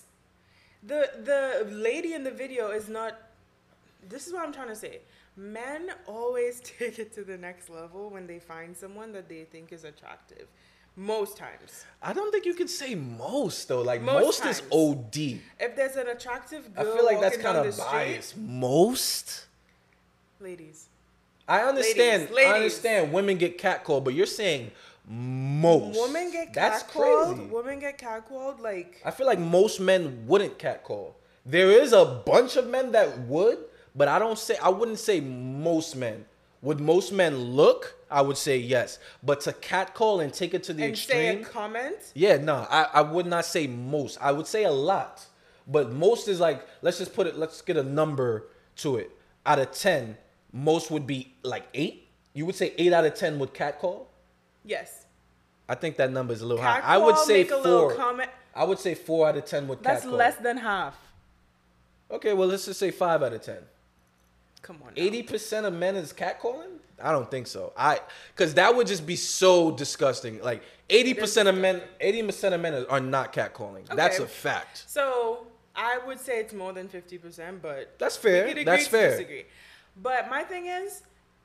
[SPEAKER 2] the the lady in the video is not. This is what I'm trying to say. Men always take it to the next level when they find someone that they think is attractive. Most times.
[SPEAKER 1] I don't think you can say most though. Like
[SPEAKER 2] most,
[SPEAKER 1] most is O D.
[SPEAKER 2] If there's an attractive girl,
[SPEAKER 1] I feel like that's
[SPEAKER 2] kind of
[SPEAKER 1] biased. Most.
[SPEAKER 2] Ladies.
[SPEAKER 1] I understand.
[SPEAKER 2] Ladies, ladies.
[SPEAKER 1] I understand. Women get catcalled, but you're saying most.
[SPEAKER 2] Women get
[SPEAKER 1] that's
[SPEAKER 2] catcalled.
[SPEAKER 1] crazy.
[SPEAKER 2] Women get catcalled. Like
[SPEAKER 1] I feel like most men wouldn't catcall. There is a bunch of men that would, but I don't say. I wouldn't say most men. Would most men look? I would say yes. But to catcall and take it to the
[SPEAKER 2] and
[SPEAKER 1] extreme.
[SPEAKER 2] say a comment?
[SPEAKER 1] Yeah, no, I, I would not say most. I would say a lot. But most is like, let's just put it, let's get a number to it. Out of ten, most would be like eight. You would say eight out of ten would catcall?
[SPEAKER 2] Yes.
[SPEAKER 1] I think that number is a little
[SPEAKER 2] Cat
[SPEAKER 1] high. I would say
[SPEAKER 2] make a little
[SPEAKER 1] four.
[SPEAKER 2] comment.
[SPEAKER 1] I would say four out of ten would
[SPEAKER 2] That's
[SPEAKER 1] catcall.
[SPEAKER 2] less than half.
[SPEAKER 1] Okay, well, let's just say five out of ten.
[SPEAKER 2] Come on.
[SPEAKER 1] eighty percent of men is catcalling? I don't think so. I because that would just be so disgusting. Like eighty percent of men, eighty percent of men are not catcalling. Okay. That's a fact.
[SPEAKER 2] So I would say it's more than fifty percent, but
[SPEAKER 1] that's fair. That's fair.
[SPEAKER 2] Disagree. But my thing is,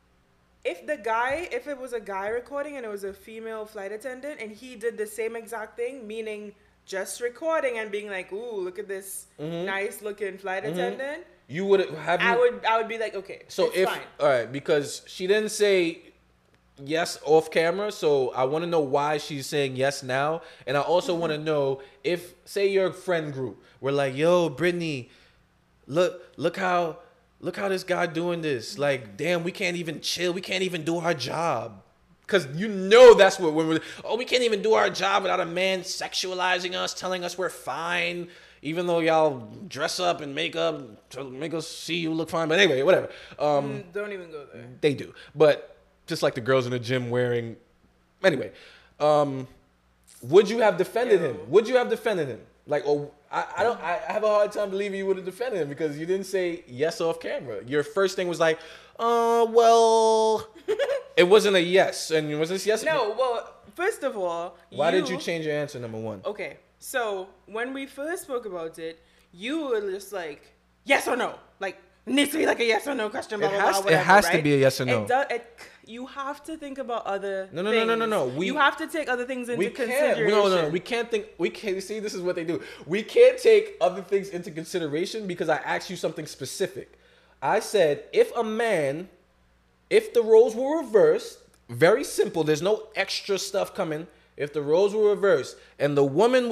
[SPEAKER 2] if the guy, if it was a guy recording and it was a female flight attendant and he did the same exact thing, meaning just recording and being like, "Ooh, look at this mm-hmm. nice looking flight mm-hmm. attendant."
[SPEAKER 1] You would have. You,
[SPEAKER 2] I would. I would be like, okay.
[SPEAKER 1] So
[SPEAKER 2] it's
[SPEAKER 1] if
[SPEAKER 2] fine.
[SPEAKER 1] All right, because she didn't say yes off camera, so I want to know why she's saying yes now, and I also mm-hmm. want to know if, say, your friend group, we're like, "Yo, Brittany, look, look how, look how this guy doing this. Like, damn, we can't even chill. We can't even do our job." Because you know that's what when we're, oh, we can't even do our job without a man sexualizing us, telling us we're fine. Even though y'all dress up and make up to make us see you look fine. But anyway, whatever. Um,
[SPEAKER 2] mm, don't even go there.
[SPEAKER 1] They do. But just like the girls in the gym wearing... Anyway. Um, would you have defended Yo. him? Would you have defended him? Like, oh, I, I don't. I have a hard time believing you would have defended him because you didn't say yes off camera. Your first thing was like, uh, well... It wasn't a yes. And was this yes?
[SPEAKER 2] No, well, first of all...
[SPEAKER 1] Why
[SPEAKER 2] you,
[SPEAKER 1] did you change your answer, number one?
[SPEAKER 2] Okay. So when we first spoke about it, you were just like, yes or no? Like, it needs to be like a yes or no question. Blah,
[SPEAKER 1] it
[SPEAKER 2] blah,
[SPEAKER 1] has,
[SPEAKER 2] blah, whatever,
[SPEAKER 1] it has
[SPEAKER 2] right?
[SPEAKER 1] to be a yes or no.
[SPEAKER 2] It does, it, you have to think about other
[SPEAKER 1] no, no,
[SPEAKER 2] things.
[SPEAKER 1] No, no, no, no, no. We,
[SPEAKER 2] you have to take other things into
[SPEAKER 1] we
[SPEAKER 2] consideration.
[SPEAKER 1] Can't, no, no, no. We can't think. We can't. See, this is what they do. We can't take other things into consideration because I asked you something specific. I said, if a man, if the roles were reversed, very simple. There's no extra stuff coming. If the roles were reversed and the woman was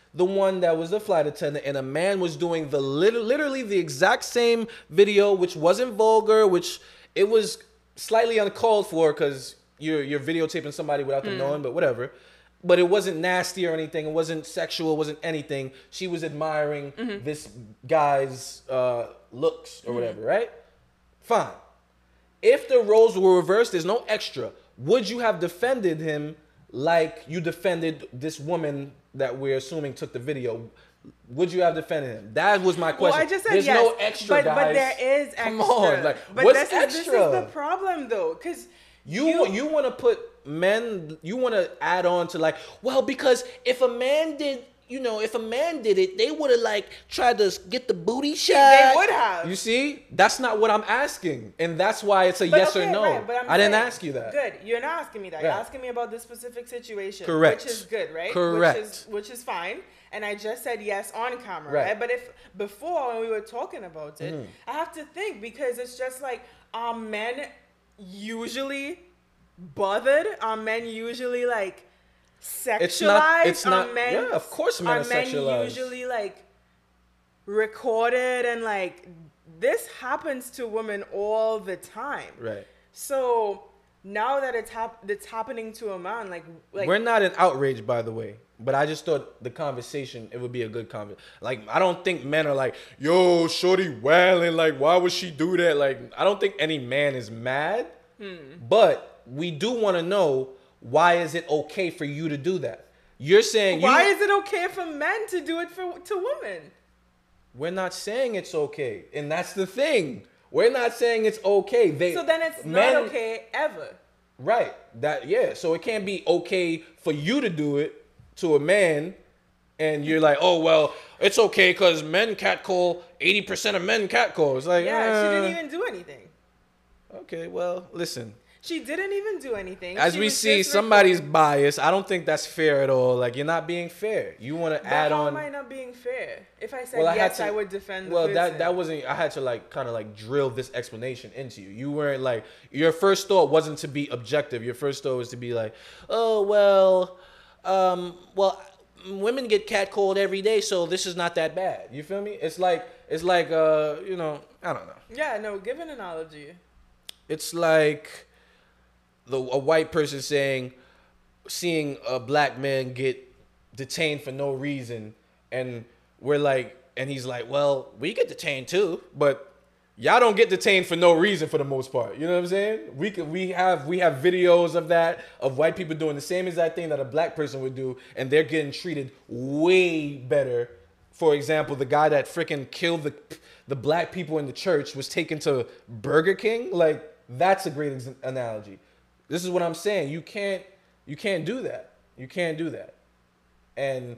[SPEAKER 1] the one that was the flight attendant, and a man was doing the lit- literally the exact same video, which wasn't vulgar, which it was slightly uncalled for because you're you're videotaping somebody without them mm. knowing, but whatever. But it wasn't nasty or anything. It wasn't sexual. It wasn't anything. She was admiring mm-hmm. this guy's uh, looks or mm-hmm. whatever, right? Fine. If the roles were reversed, there's no extra. Would you have defended him like you defended this woman that we're assuming took the video? Would you have defended him? That was my question.
[SPEAKER 2] Well, I just said
[SPEAKER 1] There's
[SPEAKER 2] yes,
[SPEAKER 1] no extra,
[SPEAKER 2] but,
[SPEAKER 1] guys.
[SPEAKER 2] But there is extra.
[SPEAKER 1] Come on, like,
[SPEAKER 2] but
[SPEAKER 1] what's
[SPEAKER 2] this
[SPEAKER 1] extra?
[SPEAKER 2] Is, this is the problem, though, because
[SPEAKER 1] you
[SPEAKER 2] you,
[SPEAKER 1] you want to put men, you want to add on to like, well, because if a man did, you know, if a man did it, they would have like tried to get the booty shot.
[SPEAKER 2] They would have.
[SPEAKER 1] You see, that's not what I'm asking, and that's why it's a
[SPEAKER 2] but
[SPEAKER 1] yes
[SPEAKER 2] okay,
[SPEAKER 1] or no.
[SPEAKER 2] Right, but I'm
[SPEAKER 1] I didn't
[SPEAKER 2] saying,
[SPEAKER 1] ask you that.
[SPEAKER 2] Good, you're not asking me that.
[SPEAKER 1] Right.
[SPEAKER 2] You're asking me about this specific situation.
[SPEAKER 1] Correct.
[SPEAKER 2] Which is good, right?
[SPEAKER 1] Correct.
[SPEAKER 2] Which is which is fine. And I just said yes on camera,
[SPEAKER 1] right?
[SPEAKER 2] right? But if before when we were talking about it, mm. I have to think because it's just like are men usually bothered? Are men usually like sexualized?
[SPEAKER 1] It's not. It's
[SPEAKER 2] are
[SPEAKER 1] not.
[SPEAKER 2] Men,
[SPEAKER 1] yeah, of course, men are,
[SPEAKER 2] are men
[SPEAKER 1] sexualized.
[SPEAKER 2] usually like recorded and like this happens to women all the time,
[SPEAKER 1] right?
[SPEAKER 2] So now that it's hap- it's happening to a man, like like
[SPEAKER 1] we're not in outrage, by the way. But I just thought the conversation, it would be a good conversation. Like, I don't think men are like, yo, shorty wildin', like, why would she do that? Like, I don't think any man is mad. Hmm. But we do want to know, why is it okay for you to do that? You're saying...
[SPEAKER 2] Why
[SPEAKER 1] you,
[SPEAKER 2] is it okay for men to do it for to women?
[SPEAKER 1] We're not saying it's okay. And that's the thing. We're not saying it's okay. They,
[SPEAKER 2] so then it's
[SPEAKER 1] men,
[SPEAKER 2] not okay ever.
[SPEAKER 1] Right. That yeah. So it can't be okay for you to do it to a man, and you're like, oh well, it's okay because men catcall. eighty percent of men catcall. It's like,
[SPEAKER 2] yeah,
[SPEAKER 1] uh,
[SPEAKER 2] she didn't even do anything.
[SPEAKER 1] Okay, well, listen.
[SPEAKER 2] She didn't even do anything.
[SPEAKER 1] As
[SPEAKER 2] she
[SPEAKER 1] we see, somebody's biased. I don't think that's fair at all. Like, you're not being fair. You want to add
[SPEAKER 2] how
[SPEAKER 1] on.
[SPEAKER 2] How am I not being fair? If I said
[SPEAKER 1] well,
[SPEAKER 2] yes,
[SPEAKER 1] I, to,
[SPEAKER 2] I would defend.
[SPEAKER 1] Well,
[SPEAKER 2] the
[SPEAKER 1] that
[SPEAKER 2] person.
[SPEAKER 1] that wasn't. I had to like kind of like drill this explanation into you. You weren't like, your first thought wasn't to be objective. Your first thought was to be like, oh well, um, well, women get catcalled every day, so this is not that bad. You feel me? It's like it's like uh, you know, I don't know.
[SPEAKER 2] Yeah, no. Give an analogy.
[SPEAKER 1] It's like the a white person saying, seeing a black man get detained for no reason, and we're like, and he's like, well, we get detained too, but y'all don't get detained for no reason for the most part. You know what I'm saying? We could, we have we have videos of that, of white people doing the same exact thing that a black person would do, and they're getting treated way better. For example, the guy that freaking killed the the black people in the church was taken to Burger King. Like, that's a great ex- analogy. This is what I'm saying. You can't you can't do that. You can't do that. And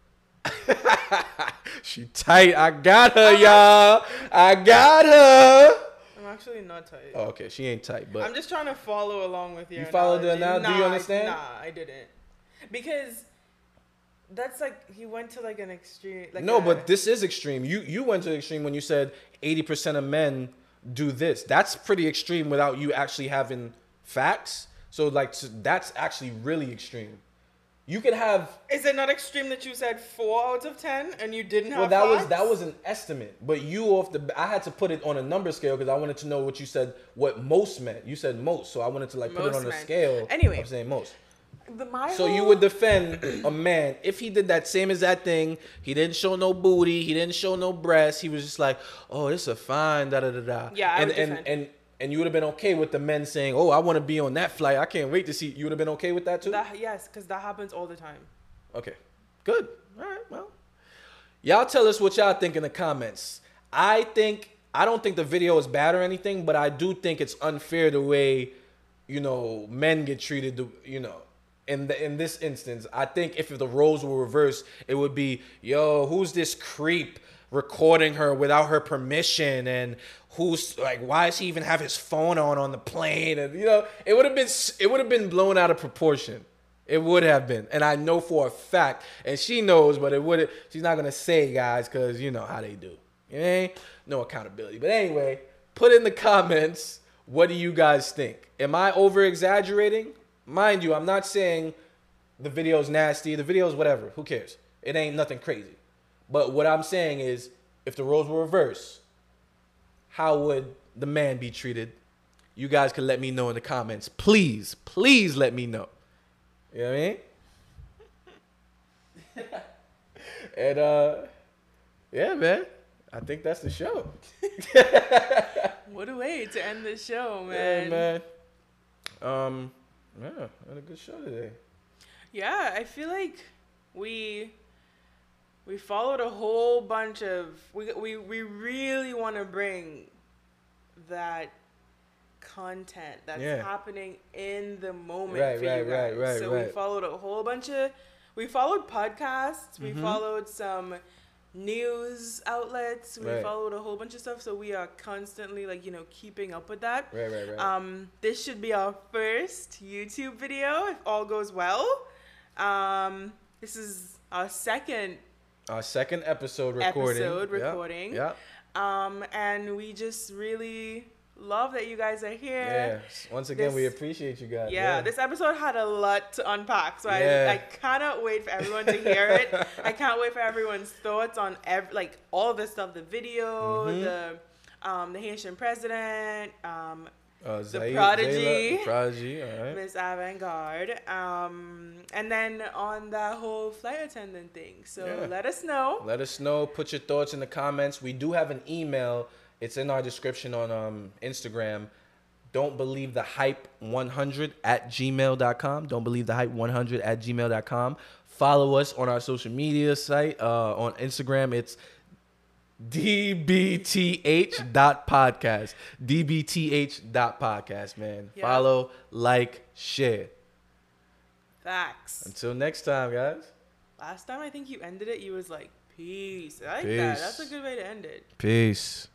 [SPEAKER 1] she tight. I got her, y'all. I got her.
[SPEAKER 2] I'm actually not tight.
[SPEAKER 1] Oh, okay. She ain't tight, but
[SPEAKER 2] I'm just trying to follow along with your
[SPEAKER 1] You followed the analogy?
[SPEAKER 2] Nah,
[SPEAKER 1] Do you understand?
[SPEAKER 2] I, nah, I didn't. Because that's like he went to like an extreme. Like
[SPEAKER 1] no,
[SPEAKER 2] a,
[SPEAKER 1] but this is extreme. You you went to the extreme when you said eighty percent of men do this. That's pretty extreme without you actually having facts. So like that's actually really extreme. You could have.
[SPEAKER 2] Is it not extreme that you said four out of ten and you didn't have?
[SPEAKER 1] Well, that
[SPEAKER 2] facts?
[SPEAKER 1] was that was an estimate, but you off the. I had to put it on a number scale because I wanted to know what you said. What most meant. You said most, so I wanted to like put most it on a scale.
[SPEAKER 2] Anyway,
[SPEAKER 1] I'm saying most.
[SPEAKER 2] The, my
[SPEAKER 1] so
[SPEAKER 2] whole...
[SPEAKER 1] you would defend a man if he did that same exact thing. He didn't show no booty. He didn't show no breasts. He was just like, oh, this is a fine da da da da.
[SPEAKER 2] Yeah, I
[SPEAKER 1] and
[SPEAKER 2] would
[SPEAKER 1] and,
[SPEAKER 2] defend.
[SPEAKER 1] and and you would have been okay with the men saying, oh, I want to be on that flight. I can't wait to see. You would have been okay with that too.
[SPEAKER 2] That, yes, because that happens all the time.
[SPEAKER 1] Okay, good. All right, well, y'all tell us what y'all think in the comments. I think I don't think the video is bad or anything, but I do think it's unfair the way, you know, men get treated. You know. In the in this instance, I think if the roles were reversed, it would be, yo, who's this creep recording her without her permission, and who's like, why does he even have his phone on on the plane? And you know, it would have been it would have been blown out of proportion. It would have been, and I know for a fact, and she knows, but it would. She's not gonna say, guys, because you know how they do. You ain't no accountability. But anyway, put in the comments, what do you guys think? Am I over exaggerating? Mind you, I'm not saying the video's nasty. The video's whatever. Who cares? It ain't nothing crazy. But what I'm saying is, if the roles were reversed, how would the man be treated? You guys can let me know in the comments. Please, please let me know. You know what I mean? And, uh, yeah, man. I think that's the show.
[SPEAKER 2] What a way to end the show, man.
[SPEAKER 1] Yeah, man. Um, yeah, had a good show today.
[SPEAKER 2] Yeah, I feel like we we followed a whole bunch of we we we really want to bring that content that's
[SPEAKER 1] Yeah.
[SPEAKER 2] happening in the moment
[SPEAKER 1] Right,
[SPEAKER 2] for
[SPEAKER 1] right,
[SPEAKER 2] you guys.
[SPEAKER 1] right, right,
[SPEAKER 2] so
[SPEAKER 1] right.
[SPEAKER 2] we followed a whole bunch of we followed podcasts, we
[SPEAKER 1] Mhm.
[SPEAKER 2] followed some news outlets, we
[SPEAKER 1] Right.
[SPEAKER 2] followed a whole bunch of stuff, so we are constantly like, you know, keeping up with that.
[SPEAKER 1] Right, right, right.
[SPEAKER 2] Um, this should be our first YouTube video if all goes well. Um, this is our second
[SPEAKER 1] Our second episode recording.
[SPEAKER 2] episode
[SPEAKER 1] Yep,
[SPEAKER 2] recording.
[SPEAKER 1] Yep.
[SPEAKER 2] Um, and we just really love that you guys are here.
[SPEAKER 1] Yeah. Once again, we
[SPEAKER 2] This-
[SPEAKER 1] appreciate you guys.
[SPEAKER 2] Yeah, this episode had a lot to unpack, so
[SPEAKER 1] Yeah.
[SPEAKER 2] I, I cannot wait for everyone to hear it. I can't wait for everyone's thoughts on ev- like all the stuff, the video,
[SPEAKER 1] Mhm.
[SPEAKER 2] the um, the Haitian president, um,
[SPEAKER 1] Uh, Zaid-
[SPEAKER 2] Prodigy.
[SPEAKER 1] Zayla, the Prodigy, all right.
[SPEAKER 2] Miss Avant-Garde, um, and then on that whole flight attendant thing. So
[SPEAKER 1] Yeah.
[SPEAKER 2] let us know.
[SPEAKER 1] Let us know. Put your thoughts in the comments. We do have an email. It's in our description on um, Instagram. Don't believe the hype one hundred at gmail dot com. Don't believe the hype one hundred at gmail dot com. Follow us on our social media site. Uh, on Instagram, it's D B T H dot podcast. D B T H dot podcast, man.
[SPEAKER 2] Yeah.
[SPEAKER 1] Follow, like, share.
[SPEAKER 2] Facts.
[SPEAKER 1] Until next time, guys.
[SPEAKER 2] Last time I think you ended it, you was like, peace. I like that. That's a
[SPEAKER 1] Peace.
[SPEAKER 2] good way to end it.
[SPEAKER 1] Peace.